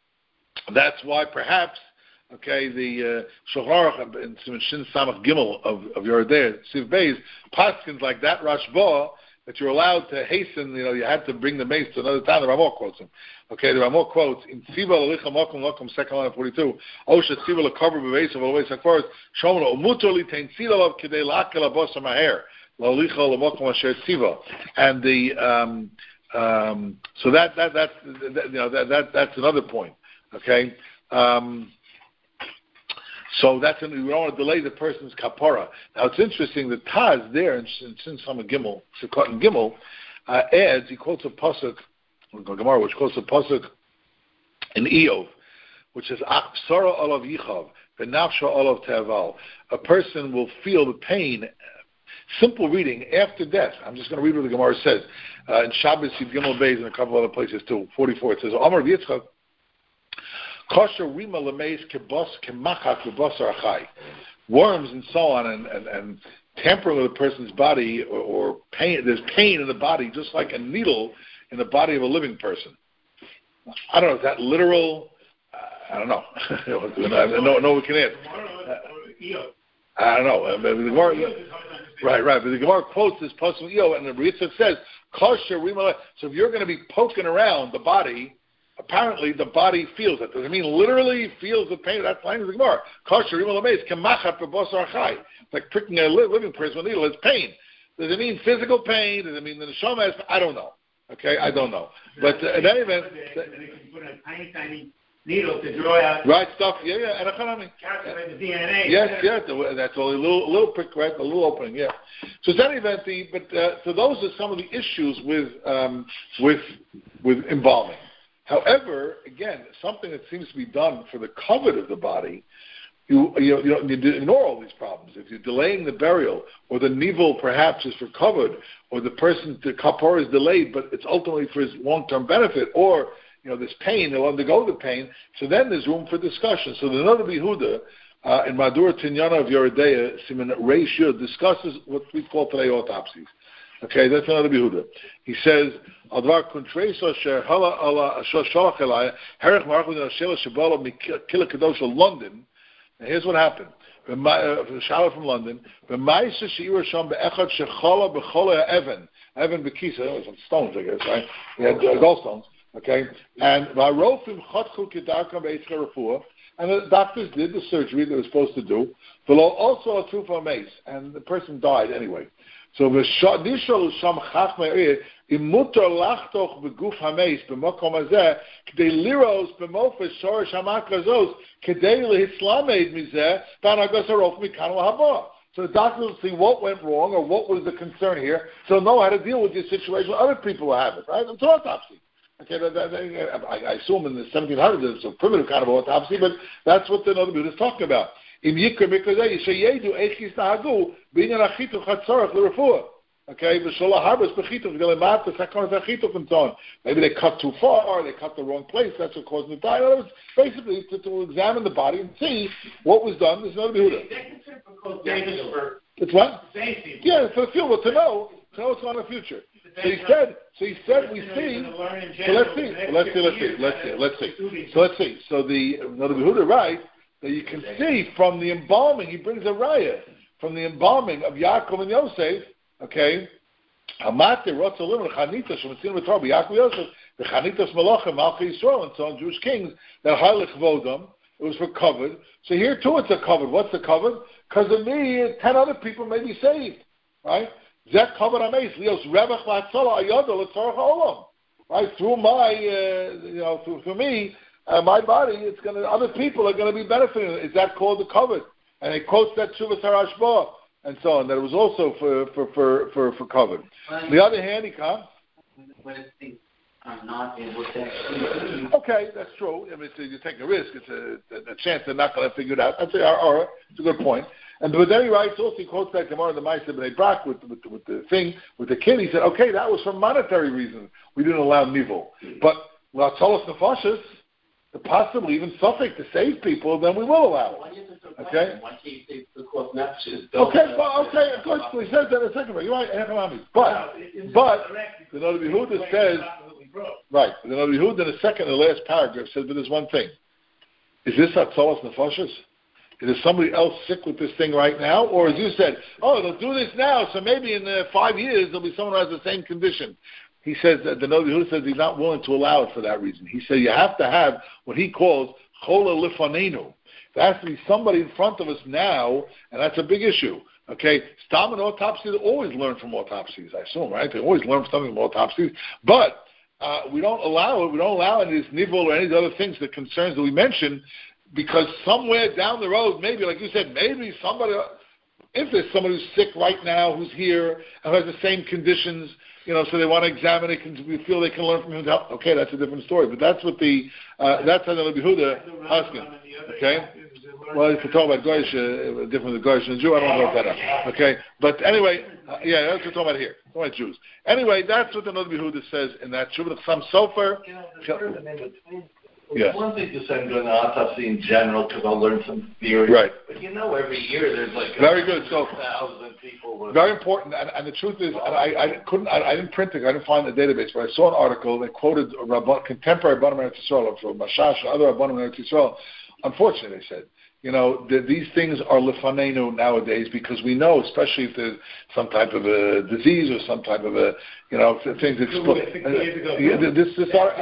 that's why perhaps Okay, the uh, Shulchan Aruch and Shin Samach Gimel of of Yoredei Siv Beis paskins like that Rashba that you're allowed to hasten. You know, you had to bring the mace to another town. The Ramah quotes him. Okay, the Ramah quotes in Tziva L'Licha Makom Makom second line of forty-two. Osha Tziva L'Cover B'Veis of Always Hakvaros Shomro Umuto L'Tein Tzilalav Kidei Lakel Abosa Maher L'Licha L'Makom Asher Tziva. And the um, um, so that that that's that, you know that that that's another point. Okay. Um, So that's an, we don't want to delay the person's kapara. Now it's interesting that Taz there in Sin Sama Gimel, Sukkot and Gimel, uh, adds, he quotes a pasuk, Gemara, which quotes a pasuk in Eov, which says, Ach psara olav yichav, v'nafsha olav te'aval. A person will feel the pain, simple reading, after death. I'm just going to read what the Gemara says. Uh, in Shabbos, Yud Gimel Beis, and a couple other places too, forty-four, it says, Amar v'yitzchak, worms and so on, and, and, and tampering with a person's body, or, or pain. There's pain in the body, just like a needle in the body of a living person. I don't know. Is that literal? Uh, I don't know. no, no, we can answer. Uh, I don't know. Uh, the Gemara, right, right. But the Gemara quotes this pasuk, and the Ritzah says, so if you're going to be poking around the body, apparently the body feels it. Does it mean literally feels the pain? That's language of the Gemara. Kosher, like pricking a living person with a needle is pain. Does it mean physical pain? Does it mean the neshama? I don't know. Okay, I don't know. But uh, in any event, they can put a tiny, tiny needle to draw out right stuff. Yeah, yeah, and economy. Calculate the D N A. Yes, yes, that's only a little, little prick, right? A little opening. Yeah. So in any event, the but uh, so those are some of the issues with um, with with embalming. However, again, something that seems to be done for the covet of the body, you you, you, know, you ignore all these problems. If you're delaying the burial, or the nivel perhaps is for covet, or the person, the kapor is delayed, but it's ultimately for his long-term benefit, or you know, this pain, they'll undergo the pain, so then there's room for discussion. So the Noda B'Yehuda, uh, in Madur Tinyana of Yoredei, Siman Reish Yud, discusses what we call today autopsies. Okay, that's another Yehuda. He says, Advar Kuntreso Sher Hala Ala Shalach Elaya Herech Marachud Shela Shabala Mikila Kadosh London. And here's what happened. Shala from London. B'Maisa Sheira Sham Be'echad Shechala B'Chola Evan Evan B'Kisa. It was some stones, I guess, right? He had uh, gallstones. Okay, and V'Arofim Chotchu Kedarkam B'Eitzcha Refuah. And the doctors did the surgery they were supposed to do. Below also a trufa mace, and the person died anyway. So v'nishal sham chachmei imutar lachtoch beguf hameis b'makom hazeh k'dei liros b'mofes shorish hamakrazos k'dei lehislamed mizeh b'anagas harof mikan lahaba. So the doctors will see what went wrong or what was the concern here, so they'll know how to deal with this situation when other people will have it, right? It's autopsy. Okay, that, that, that, I, I assume in the seventeen hundreds it's a primitive kind of autopsy, but that's what the Noda B'Yehuda is talking about. Im yikra mikra zeh, sheyedu eichis nahagu b'inyan achitu chatzorach l'refuah. Okay, v'shola harbas b'chituf v'gelemat v'sakon v'chituf and so on. Maybe they cut too far, they cut the wrong place. That's what caused the die. In other words, basically to, to examine the body and see what was done. There's no Behuda. It's what? Yeah, for the future to know, to know what's going on in the future. So he said. So he said we see. So let's see. Let's see. Let's see. Let's see. Let's see. So let's see. So the Rabbi Yehuda writes that you can see from the embalming. He brings a raya from the embalming of Yaakov and Yosef. Okay. Hamate Rotzolim Chanitas Shematzin V'Torah Yaakov Yosef the Chanitas Malachim Malchei Yisrael and so on Jewish kings that Halich Vodam. It was for covered. So here too it's a covered. What's the covered? Because of me, ten other people may be saved. Right? Zek covered ameis lios revach la'atzola ayoda l'tzorach ha'olam. Right? Through my, uh, you know, through, through me, uh, my body, it's going to, other people are going to be benefiting. Is that called the covered? And he quotes that Shuvas HaRashba and so on. That it was also for for for for, for covered. On the other hand, he comes. When it's the I'm not able to. Okay, that's true. I mean, so you take a risk. It's a, a chance they're not going to figure it out. That's a, or, or, it's a good point. And but then he writes also, he quotes that Gemara the Ma'aseh B'nai Brak with, with, with the thing, with the kid. He said, okay, that was for monetary reasons. We didn't allow nivul. But L'atzolos nefashos, possibly even suffix to save people, then we will allow it. Okay? Why can't you say the cost nefesh? Okay, but, okay, of course, he says that in a second. You're right, but, but, the Rabbi Yehuda says, right, the Rabbi Yehuda in the second, the last paragraph says, but there's one thing. Is this Atzolos Nefashos? Is there somebody else sick with this thing right now? Or as you said, oh, they'll do this now, so maybe in uh, five years there'll be someone who has the same condition. He says that the Rabbi Yehuda says he's not willing to allow it for that reason. He said you have to have what he calls Chola Lifanenu. There has to be somebody in front of us now, and that's a big issue. Okay, Stam and autopsies always learn from autopsies, I assume, right? They always learn something from autopsies. But uh, we don't allow it. We don't allow any of this nivul or any of the other things, the concerns that we mentioned, because somewhere down the road, maybe, like you said, maybe somebody, if there's somebody who's sick right now, who's here, and has the same conditions, you know, so they want to examine it, can, we feel they can learn from him. Okay, that's a different story. But that's what the, uh, that's how the Rabbi Yehuda asking. Okay? Well, if you talk about Goyish, uh, different than Goyish and Jew, I don't know that up. Okay? But anyway, uh, yeah, that's what we're talking about here. Talking about Jews. Anyway, that's what the Rabbi Yehuda says in that Shuvah Chasam Sofer. It's one thing to say I'm doing an autopsy in general because I'll learn some theory. Right. But you know, every year there's like very good. So thousand people. With very important. And, and the truth is, and I, I couldn't, I, I didn't print it. I didn't find the database, but I saw an article that quoted a Rabban, contemporary Rabbanim Eretz Yisrael, from Mashash and other Rabbanim Eretz Yisrael. Unfortunately, they said, you know, the, these things are lefanenu nowadays because we know, especially if there's some type of a disease or some type of a, you know, things explode. Uh, this, this are,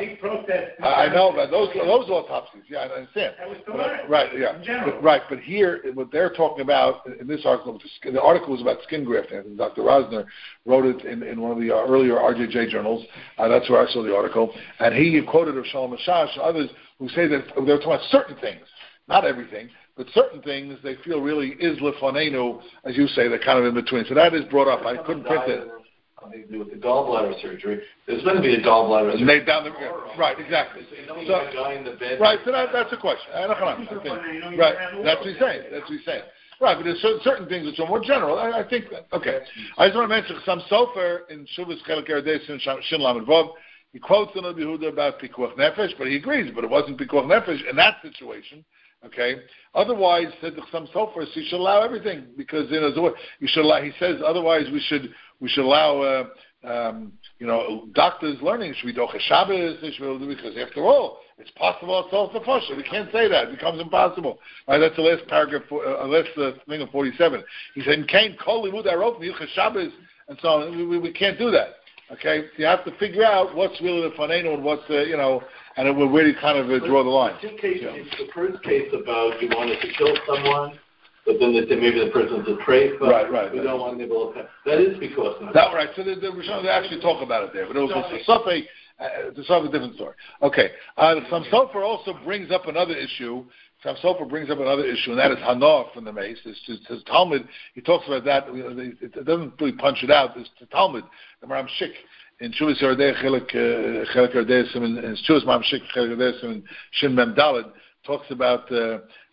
I know, but those those autopsies, yeah, I understand. That was but, right, yeah, but, right. But here, what they're talking about in this article, the article was about skin grafting. I think Doctor Rosner wrote it in, in one of the earlier R J J journals. Uh, that's where I saw the article, and he quoted of Shalom Mashash and others who say that they're talking about certain things, not everything. But certain things they feel really is lefanenu, as you say, they're kind of in between. So that is brought up. I couldn't print it. Something to do with the gallbladder surgery. There's going to be a gallbladder surgery. They down the, right, exactly. So, you so, a guy in the bed right, so that, that's a question. I don't know. Right, that's what he's saying. That's what he's saying. Right, but there's certain, certain things which are more general. I, I think, that, okay. I just want to mention some Sofer in Shuvas Chelek Eredes in Shin Lamed Vav. He quotes the Rabbi Yehuda about Pikuach Nefesh, but he agrees, but it wasn't Pikuach Nefesh in that situation. Okay. Otherwise, said some Sofer, you should allow everything because you know you should allow. He says otherwise we should we should allow uh, um, you know doctors learning should be doche Shabbos because after all it's possible it's all nefashos. We can't say that; it becomes impossible. Right, that's the last paragraph, uh, last uh, thing of forty-seven. He said, "Kain kol limud arov yuchas Shabbos," and so on. We, we, we can't do that. Okay, you have to figure out what's really the fanenu and what's uh, you know. And it will really kind of uh, draw the line. Two cases. Yeah. The first case about you wanted to kill someone, but then they say maybe the person's a trait, but right, right, we right. don't want to nibble. That is because of that. Right. So the, the, they actually talk about it there, but it was a Suffolk. Uh, to solve a different story. Okay. Uh, Sam Sofer also brings up another issue. Sam Sofer brings up another issue, and that is Hanoah from the Mace. It's, it's, it's Talmud. He talks about that. It doesn't really punch it out. It's the Talmud, the Maram Shik. In Shuvas Yordei Chelek Chelek Yordei Sim in Shuvas Maram Shik Chelek Yordei Sim in Shin Mem Daled talks about uh,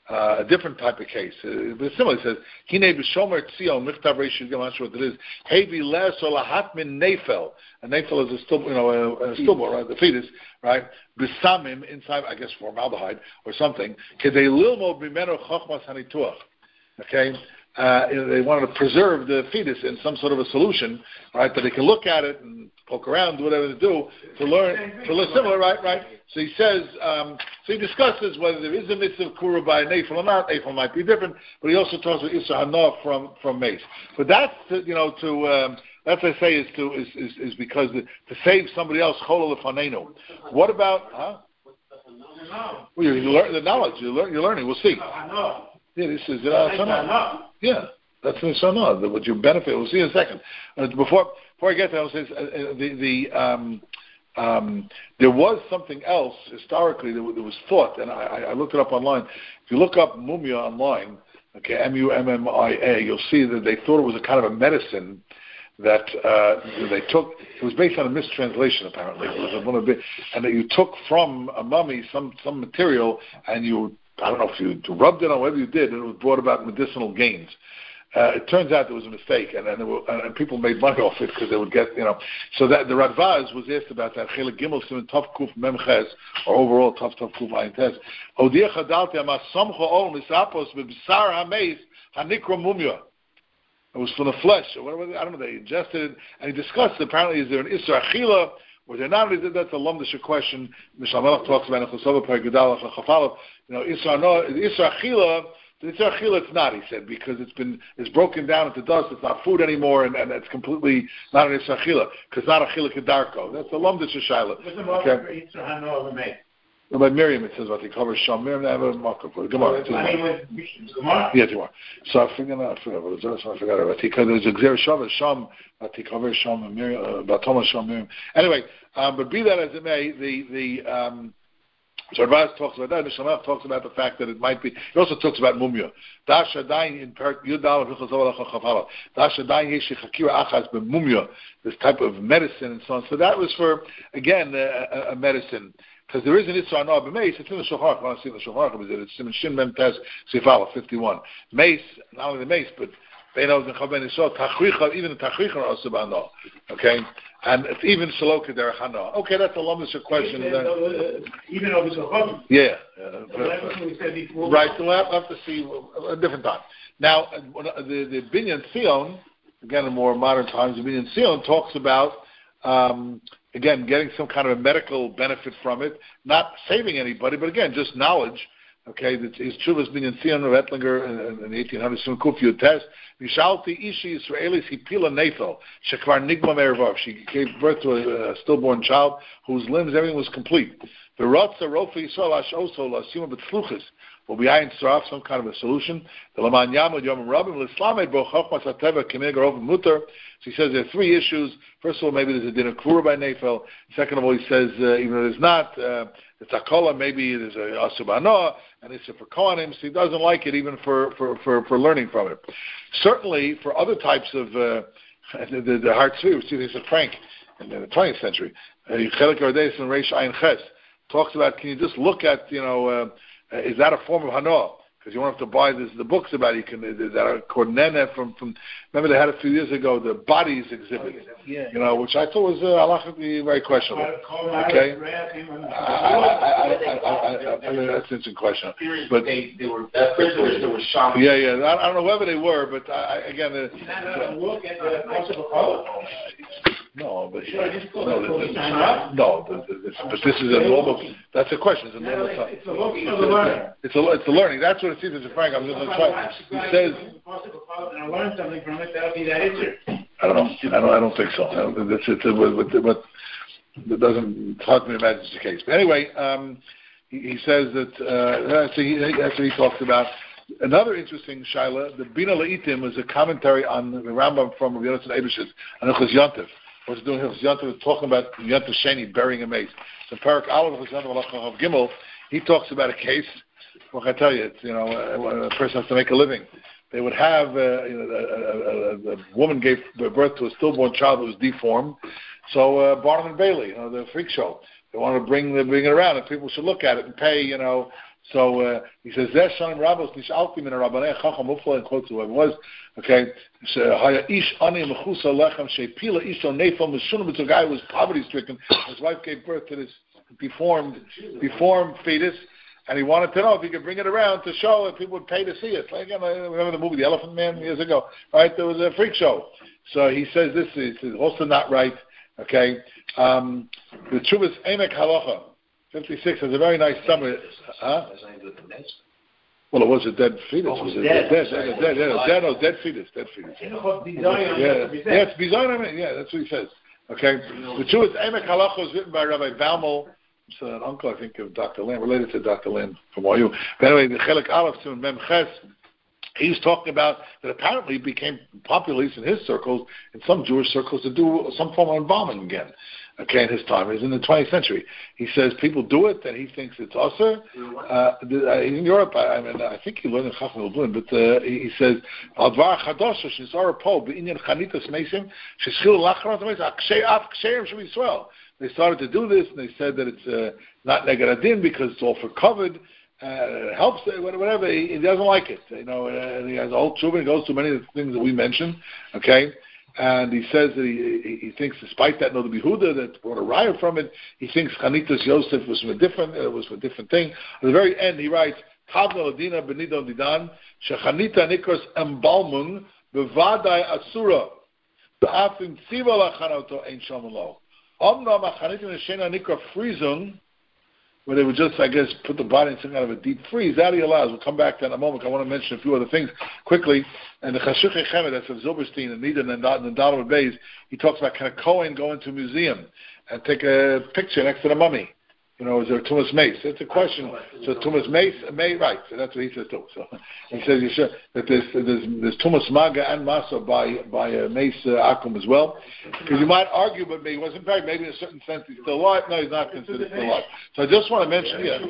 uh, a different type of case. Uh, but similar, it says, Hine b'shomer tzion, michtav reishis, I'm not sure what it is, hevi les or lahat min nefel. A nefel is a still, you know, a, a stillborn, right, the fetus, right? B'samim, inside, I guess, formaldehyde or something, kedei lilmo b'meno chochmas hanituach. Okay? Uh, you know, they wanted to preserve the fetus in some sort of a solution, right? That they can look at it and poke around, do whatever they do to learn, to learn similar, right? Right. So he says, um, so he discusses whether there is a mitzvah of kura by a nefel or not. Nefel might be different, but he also talks about Isra Hana from from mace. But that's to, you know to um, that's what I say is to is is, is because the, to save somebody else chol lefanenu. What about? Huh? Well, you, you learn the knowledge. You learn. You're learning. We'll see. Yeah, this is uh, yeah. That's the Sana. What you benefit. We'll see in a second. Uh, before before I get there, I'll say uh, the the um, um, there was something else historically that, that was thought, and I, I looked it up online. If you look up mumia online, okay, M U M M I A, you'll see that they thought it was a kind of a medicine that uh, they took. It was based on a mistranslation, apparently. It was one of the, and that you took from a mummy some some material, and you I don't know if you rubbed it on whatever you did, and it was brought about medicinal gains. Uh, it turns out there was a mistake, and and, were, and people made money off it because they would get, you know. So that the Radvaz was asked about that. Chelik Gimel Siman Tov Kuf Mem Ches, or overall Tov Tov Kuf Ayin Tes. Odiach Hadalti Amas Samcho Ol Misapos B'Bsar Hameis Hanikra Mumya. It was from the flesh, or whatever. I don't know. They ingested it, and he discussed. Apparently, is there an Isra Achila? Or they're not. That's a lumdisha question. Mishnah Melech talks about in Chosova Paragudalach Chafalov. You know, Isra no, Isra Achila. The Isra Achila, it's not. He said because it's been it's broken down into dust. It's not food anymore, and, and it's completely not an Isra Achila because not Achila Kedarko. That's a lumdisha shaila. Okay. Isra Hano made. By Miriam, it says what they cover Sham. Miriam, they have a marker for it. Gemara. I mean, with Gemara. Yeah, Gemara. So I forgot. I forgot what it was. I forgot about it. There's a Gzer Shav Sham. That he covers Sham and Miriam. Batoma Sham Miriam. Anyway, um, but be that as it may, the the um, so Ravaz talks about that. The Mishnah talks about the fact that it might be. He also talks about mumya. Dasha dayin in Perak Yudal v'Chazol Chachavala. Dasha dayin yeshi chakira achas b'mumya. This type of medicine and so on. So that was for again a, a medicine. Because there is an Isra Hana b'Meis, it's in the Shulchan Aruch. I want to see the Shulchan Aruch, it's in Shin Mem Tes Sifala fifty-one. Mace, not only the mace, but Beinav and Chaben Yisrael, Tachricha, even the Tachricha are also b'Hana. Okay, and it's even Shaloka Derech Hana. Okay, that's a lumdisha question. Even though it's a Chacham. Yeah. Uh, right. So we'll have, have to see a different time. Now, the the Binyan Sion, again in more modern times, the Binyan Sion talks about. Um, Again, getting some kind of a medical benefit from it, not saving anybody, but again, just knowledge. Okay, that his Chuvas Binyan Sion of Ettlinger in the eighteen hundreds, Sim Kuf Yud Tes, Nishalti Ishi Israelis Hipila Nefel, Shekvar Nigma Mervav. She gave birth to a, a stillborn child whose limbs, everything was complete. The Rotza Rofi Yisrael Ash Oso Lasima B'Tzluchis will be ayin tzaraf, some kind of a solution. The Laman Yamud Yom Rabim L'Slamed Bo Chachmas Hateva K'Meg Arov Mutter. So he says there are three issues. First of all, maybe there's a din of kura by nefel. Second of all, he says uh, even though there's not, uh, it's akola. Maybe there's a asubanoah, and it's for kohanim. So he doesn't like it even for for, for, for learning from it. Certainly for other types of uh, the, the, the heart sphere. We see this at Frank in the twentieth century. Chelik Ardeis and Reish Ayin Ches talks about. Can you just look at you know uh, is that a form of hanoah? Because you won't have to buy this, the books about it. You can, that are Kornene from, from, remember they had a few years ago, the bodies exhibit, yeah. You know, which I thought was uh, halachically very questionable. Okay? I mean, that's an interesting question. But they, they were prisoners that were shot. Yeah, yeah. I, I don't know whether they were, but I, again... Uh, uh, look at the possible No, but no, this, no, but this is a normal. That's a question. It's a normal time. It's a learning. It's a it's a learning. That's what it seems. Mister Frank, I'm just going to try. He says. And I learned something from it. That'll be that answer. I don't know. I don't. I don't think so. I don't, it's, it's, but, but it doesn't. It's hard to imagine it's the case. But anyway, um, he, he says that. Uh, that's, what he, that's what he talks about. Another interesting shaila. The Bina La'itim is a commentary on the Rambam from Rabbi Yonasan Eibish's and Hilchos Yontif. What's doing Hilchos Yontif, talking about Yontif Sheni burying a mace. So Parak Aleph Hilchos Yontif Halacha Gimel, he talks about a case. What can I tell you? It's, you know, a, a person has to make a living. They would have, uh, you know, a, a, a, a woman gave birth to a stillborn child that was deformed. So uh, Barnum and Bailey, you know, the freak show, they want to bring the, bring it around, and people should look at it and pay, you know, So uh, he says, "Zeh shanim rabos nishaltim in a rabbanei chacham ufla," and quotes whoever it was. Okay, so haya ish ani mechusa lechem sheipila isho nefel mishunum. It's a guy who was poverty-stricken. His wife gave birth to this deformed, deformed fetus, and he wanted to know if he could bring it around to show if people would pay to see it. Like, again, I remember the movie The Elephant Man years ago, right? There was a freak show. So he says this is also not right. Okay, um, the Chuvas Emek Halacha fifty-six has a very nice summary. Huh? Well, it was a dead fetus. Oh, it was it was dead. A dead, dead, dead, dead, dead, no, dead fetus, dead fetus. Yeah, yeah, it's bizarre. Yeah, that's what he says. Okay, the Chuvas Emek Halacha was written by Rabbi Baumel. It's an uncle, I think, of Doctor Lamb, related to Doctor Lamb from Y U. But anyway, the Chelik Aleph to Mem Ches. He's talking about that apparently it became popular in his circles, in some Jewish circles, to do some form of embalming again. Okay, in his time, he's in the twentieth century. He says people do it, and he thinks it's usher. Uh, in Europe, I, I mean, I think he learned in Chacham Lublin, but uh, he, he says, "Alvar Chadosh Shizar Po B'Inyan Chanitas Mesim Shishil Lacharot Mesim Akshay Af Ksheim Shemi Yisrael." They started to do this, and they said that it's uh, not Negaradin because it's all for covered. Uh, it helps, whatever. He, he doesn't like it. You know, uh, he has a whole tshuva. He goes through many of the things that we mentioned. Okay, and he says that he, he, he thinks, despite that, no, the Behuda that brought a riot from it, he thinks Chanitas Yosef was from a different, uh, was from a different thing. At the very end, he writes, "Kavna Ladina Benidon Didan Shechanita Nikros Embalmun Bevadai Asura Be'afim Tziva Lachanoto Ein Shomalo Omnam Achanita Neshena Nikra Frizun." Where they would just, I guess, put the body in some kind of a deep freeze. That he allows. We'll come back to that in a moment. I want to mention a few other things quickly. And the Chashuch Chemed, that's of Zilberstein and Nida and Donald Bays, he talks about can a Kohen go into a museum and take a picture next to the mummy? You know, is there a Tumas Mace? It's a question. So Tumas Mace, May, right. So that's what he says too. So he says you should, that there's, there's, there's Tumas Maga and Masa by, by uh, Mace uh, Akum as well. Because you might argue, but maybe he wasn't very, maybe in a certain sense he's still alive. No, he's not considered still alive. So I just want to mention, yeah.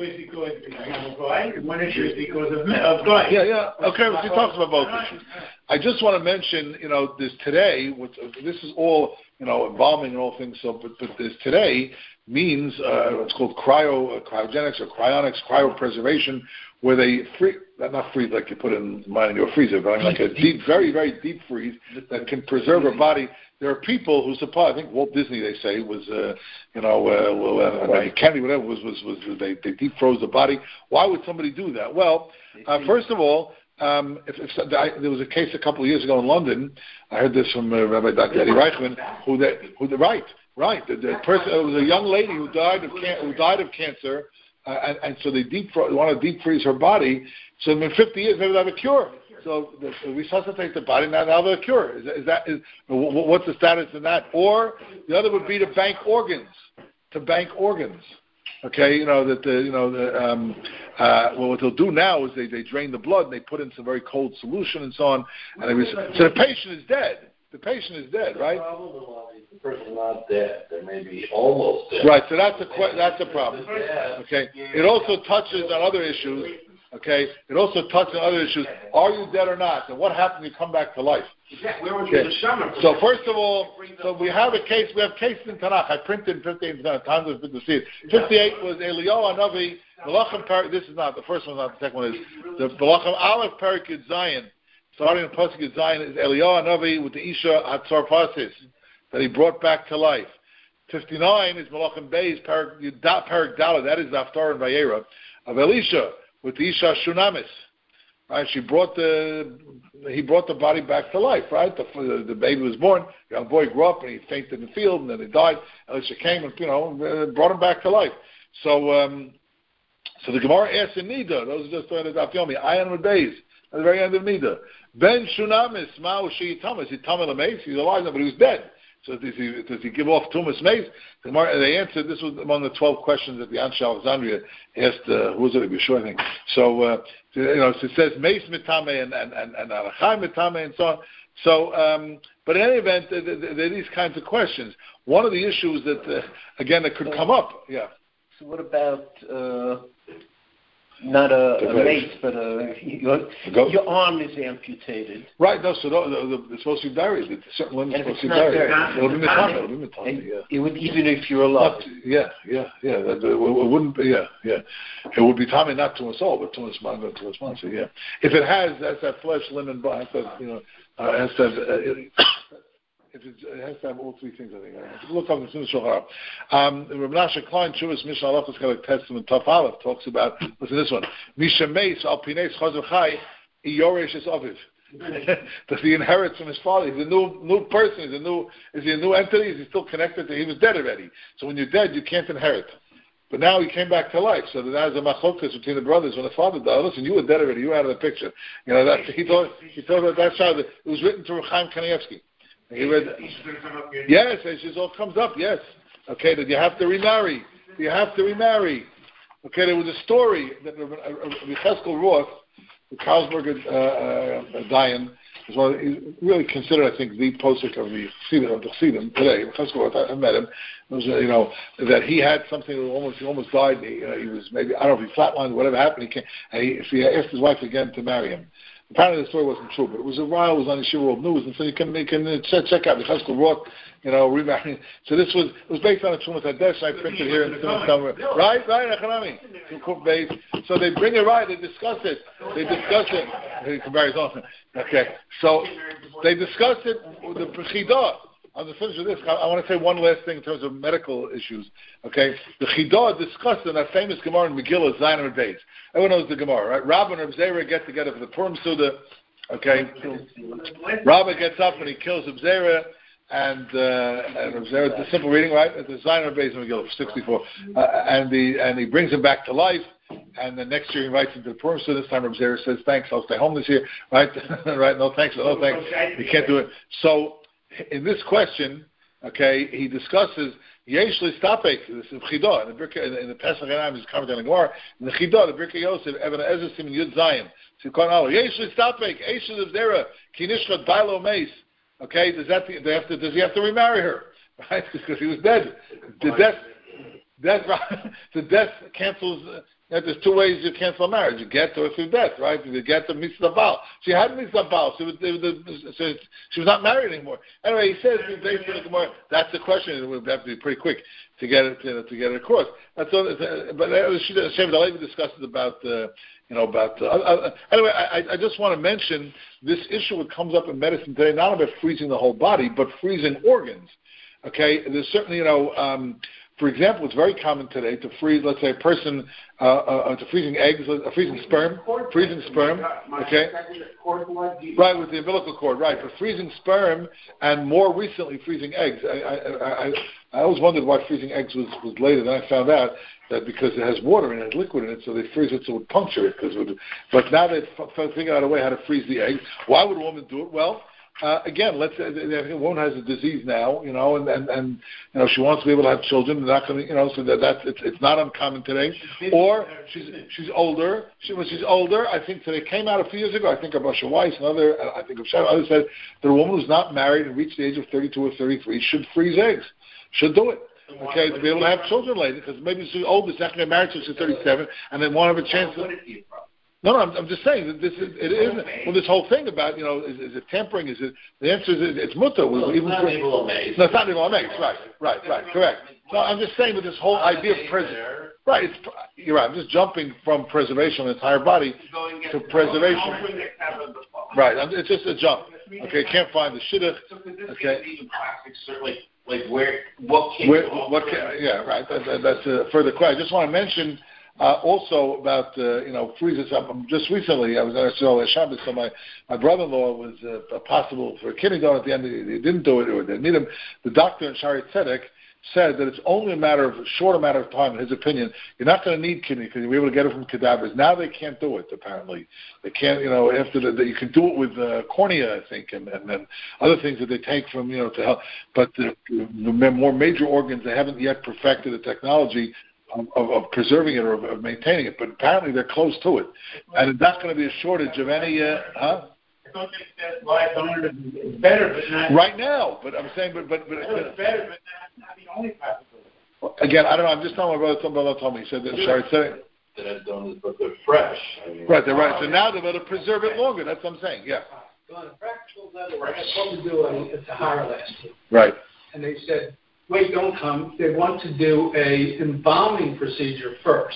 One issue is because of God. Yeah, yeah. Okay, well, he talks about both issues. I just want to mention, you know, this today, which, this is all, you know, embalming and all things, so, but, but this today means uh, what's called cryo, uh, cryogenics or cryonics, cryopreservation, where they free, not freeze like you put it in mine in your freezer, but like a deep, very, very deep freeze that can preserve a body. There are people who supply, I think Walt Disney, they say, was, uh, you know, uh, well, uh, right. Kennedy, whatever, was, was, was, they, they deep froze the body. Why would somebody do that? Well, uh, first of all, Um, if, if I, there was a case a couple of years ago in London. I heard this from uh, Rabbi Doctor Eddie Reichman, who the, who the right, right, the, the person it was a young lady who died of can, who died of cancer, uh, and, and so they deep want to deep freeze her body. So in fifty years, maybe they have a cure. So they resuscitate the body, now they have a cure. Is that, is that is, what's the status in that? Or the other would be to bank organs, to bank organs. Okay, you know that the you know the um, uh, well, what they'll do now is they, they drain the blood and they put in some very cold solution and so on, and they res- so the patient is dead. The patient is dead, right? The person's not dead. They may be almost dead. Right. So that's a que- that's a problem. Okay. It also touches on other issues. Okay. It also touches on other issues. Are you dead or not? And what happens when you come back to life? Okay. So first of all, so we have a case. We have cases in Tanakh. I printed fifty-eight times. It's good to see it. Fifty-eight was Eliyahu Hanavi. Melachim Perik. This is not the first one. Not the second one. Is the Melachim Aleph Perik Yud Zion. Starting in Pasuk Yud Zion is Eliyahu Hanavi with the Isha Hatzarfasis that he brought back to life. Fifty-nine is Melachim Beis Perik Perik Dala. That is the Haftarah and Vayera of Elisha with the Isha Shunamis. Right, she brought the he brought the body back to life. Right, the, the, the baby was born. The young boy grew up and he fainted in the field, and then he died. Elisha came and you know brought him back to life. So, um, so the Gemara asks in Nida. Those are just the Daf Yomi. Ayan with days at the very end of Nida. Ben Shunamis Ma'u Sheitamas. He tamal amaze. He's alive now, but he was dead. So does he, does he give off Tumas Mace? They answered, this was among the twelve questions that the Anshe Alexandria asked, uh, who was it, Yeshua, I think. So, uh, you know, so it says Mace Mitame and, and, and, and Arachai Mitame and so on. So, um, but in any event, there, there, there are these kinds of questions. One of the issues that, uh, again, that could come up, yeah. So what about, uh, not a, a mace, but a, your, your arm is amputated. Right, no, so no, the, the, it's supposed to be buried. The certain limbs are supposed to be buried. It'll be mitame, it'll be mitame, yeah. It would, even if you're alive. Not, yeah, yeah, yeah. It, it, it wouldn't be, yeah, yeah. It would be tummy not to us all, but to us manga, to us mansa, yeah. If it has, that's that flesh, linen, has to, you know, uh, has to have, uh, it, if it's, it has to have all three things, I think. I look up as soon as Shulchan Aruch. Rabbi Menashe Klein, Chuvas Mishnah Halachos Chelek Testament Taf Aleph talks about. Listen to this one. Misha Meis Al Pineis Chazer Chai Yoresh Es Aviv. Does he inherit from his father? He's a new new person. He's a new. Is he a new entity? Is he still connected to? He was dead already. So when you're dead, you can't inherit. But now he came back to life. So there's a machlokas between the brothers. When the father died, listen, you were dead already. You were out of the picture. You know that he thought he thought that that's how the, it was written to Chaim Kanievsky. He read, yes, it all comes up, yes. Okay, that you have to remarry. You have to remarry. Okay, there was a story that Yecheskel Roth, the Carlsberg uh, uh, Dayan, is one of, he's really considered, I think, the posek of the Chassidim, of the Chassidim today. Yecheskel Roth, I, I met him. It was, uh, you know, that he had something that almost he almost died. And he, uh, he was maybe I don't know if he flatlined, whatever happened. He came, and he, he asked his wife again to marry him. Apparently the story wasn't true, but it was a while. It was on the Yeshiva World News, and so you can, you can check, check out the Yecheskel Roth, you know, remarrying. So this was it was based on a Trumas Hadesh. I printed here in the somewhere. Right, right, Echanami. So they bring it right. They discuss it. They discuss it. He can marry his own. Okay, so they discuss it. The Chidah. On the finish of this, I want to say one last thing in terms of medical issues. Okay, the Chidah discussed in that famous Gemara in Megillah, Zayin and Beis. Everyone knows the Gemara, right? Rabbi and Reb Zera get together for the Purim Suda. Okay, Rabbi gets up and he kills Reb Zera, and uh, and Reb Zera, it's a simple reading, right? It's the Zayin and Beis in Megillah, sixty-four, uh, and the and he brings him back to life. And then next year he invites him to the Purim Suda. This time Reb Zera says, "Thanks, I'll stay home this year." Right? Right? No thanks, no thanks. He can't do it. So. In this question, okay, he discusses Yesh Listapek, this is Chidah, in the Birkei, in the Pesach Einayim is commented on the Gemara. In the Chidah, the Birkei Yosef, Eben Ezer Simin Yud Zayin. So you call it Yesh Listapek, Yesh Lizera, Kinishchat Bailo Meis. Okay, does that they have to? Does he have to remarry her? Right, because he was dead. The death, death, the death cancels. Uh, There's two ways you cancel a marriage: you get or through death, right? You get to mitzvah bal. She had mitzvah bal, so, so she was not married anymore. Anyway, he says based on the Gemara, that's the question. It would have to be pretty quick to get it to, to get it across. That's all. But Shevet Halevi discusses about uh, you know about. Uh, uh, anyway, I, I just want to mention this issue that comes up in medicine today, not about freezing the whole body, but freezing organs. Okay, there's certainly you know. Um, For example, it's very common today to freeze, let's say, a person uh, uh, to freezing eggs, uh, freezing sperm, freezing sperm, okay? Right, with the umbilical cord, right. But freezing sperm and more recently freezing eggs. I, I, I, I always wondered why freezing eggs was, was later. Then I found out that because it has water and it has liquid in it, so they freeze it so it would puncture it. Cause it would, but now they've f- figured out a way how to freeze the egg. Why would a woman do it? Well, Uh, again, let's say a woman has a disease now, you know, and, and, and you know she wants to be able to have children. They're not going to, you know, so that that's it's, it's not uncommon today. Or she's she's older. She when she's older, I think today came out a few years ago. I think of Asher Weiss and other. I think of Shadow. Others said that a woman who's not married and reached the age of thirty-two or thirty-three should freeze eggs. Should do it. Okay, to be able to have children later, because maybe she's old, she's not going to get married until she's thirty-seven, and then won't have a chance. To, No, no, I'm, I'm just saying that this is it isn't. Well, this whole thing about you know is, is it tampering? Is it the answer is it's mutter? No, it's not Nibul Amaze. No, it's not Nibul Amaze. Right, right, right, correct. So I'm just saying that this whole idea of preservation. Right, it's, you're right. I'm just jumping from preservation of the entire body to preservation. Right, I'm, it's just a jump. Okay, can't find the shidduch. Okay. Like where? What can? Where, what can? Yeah, right. That, that, that's a further question. I just want to mention. Uh, also about uh, you know freezes. Um, just recently, I was at so Shabbos. So my, my brother-in-law was uh, possible for a kidney donor. At the end, he, he didn't do it, or they need him. The doctor in Shari Tzedek said that it's only a matter of a short amount of time. In his opinion, you're not going to need kidney because you'll be able to get it from cadavers. Now they can't do it. Apparently, they can't. You know, after the, the you can do it with uh, cornea, I think, and, and then other things that they take from you know to help. But the, the more major organs, they haven't yet perfected the technology. Of, of preserving it or of, of maintaining it, but apparently they're close to it, and it's not going to be a shortage of any. Uh, huh? I don't think that live donor is better, but not right now. But I'm saying, but but but it's better, but not, not the only possibility. Again, I don't know. I'm just telling my brother. Some brother told me. He said that. Sorry, said the that have done this, but they're fresh. I mean, Right, they're right. So now they're going to preserve it longer. That's what I'm saying. Yeah. So on a practical level, I had someone to do a, a Tahara last week. Right. And they said, wait, don't come. They want to do a embalming procedure first.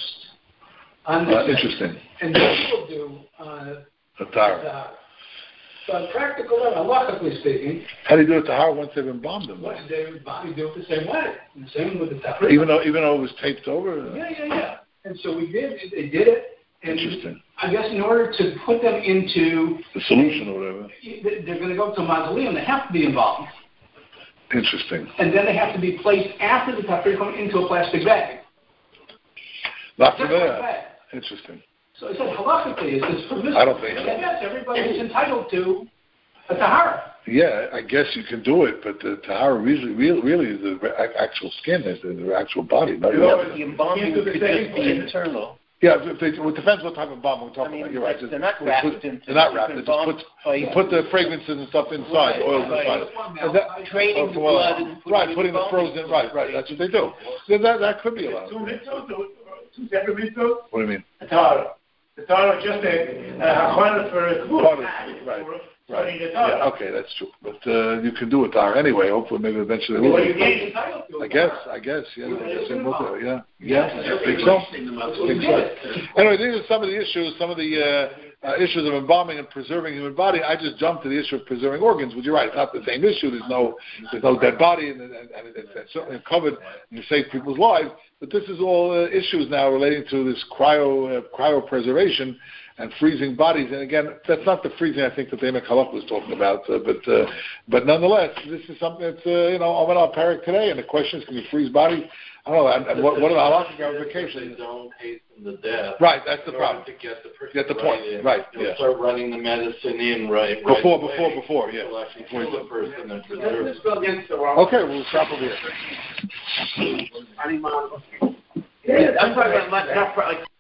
On the Uh, interesting. And then we'll do uh, A Tahara. Tahara. So on practical level, logically speaking, How do you do it Tahara once they've embalmed them? what did they embalm? You do it the same way. The same with the Tahara. Even though, even though it was taped over? Yeah, yeah, yeah. And so we did. They did it. And Interesting. I guess in order to put them into The solution or whatever. they're going to go to a mausoleum. They have to be embalmed. Interesting. And then they have to be placed after the Tahara into a plastic bag. Not for Just like that. that. Interesting. So I said, halachically, is this permissible? I don't think so. Yes, everybody is entitled to a tahara. Yeah, I guess you can do it, but the Tahara really, really, really is the actual skin, is the, the actual body. Not No, the the embalming could just be internal. Yeah, if they, well, it depends what type of bomb we're talking I mean, about. You're right. they're not Just wrapped put, into- They're not wrapped. They just embalmed put, by- you put the fragrances and stuff inside, Right, oils right. inside. And that, Training the well, blood and putting right, it putting in the embalming. frozen. Right, right. That's what they do. So that that could be allowed. Two mitzvot, two, two separate mitzvot. What do you mean? The Torah. The Torah is just a hachana for a Part of it, right. for Right. studying the Yeah, Torah. okay, that's true. But uh, you can do it there anyway. Hopefully, maybe eventually. They will. Well, you Everybody's need- entitled to a I guess. tahara. I guess. Yeah. Yeah, I guess it's they will do it, Yeah. Yeah, Yeah. I think so. We think did so. it. Anyway, these are some of the issues, some of the uh, uh, issues of embalming and preserving human body. I just jumped to the issue of preserving organs, which you're right, it's not the same issue. There's no, there's no dead body, and, and, and it's, it's certainly covered, and you save people's lives. But this is all uh, issues now relating to this cryo uh, cryopreservation and freezing bodies. And again, that's not the freezing I think that the Emek Halach was talking about. Uh, but uh, but nonetheless, this is something that's uh, you know on our parak today. And the question is, can you freeze bodies? I don't know. And, and what, what are the halachic ramifications? They don't hasten the death. Right, that's the in order problem. To get the, person Get the point, right, in. right, You'll yeah. start running the medicine in right, right Before, away. before, before, yeah. You'll actually Before kill you the person and So preserve let's it. go against the wrong. Okay, we'll stop over here. Animal. Yeah, I'm talking about like, not for, like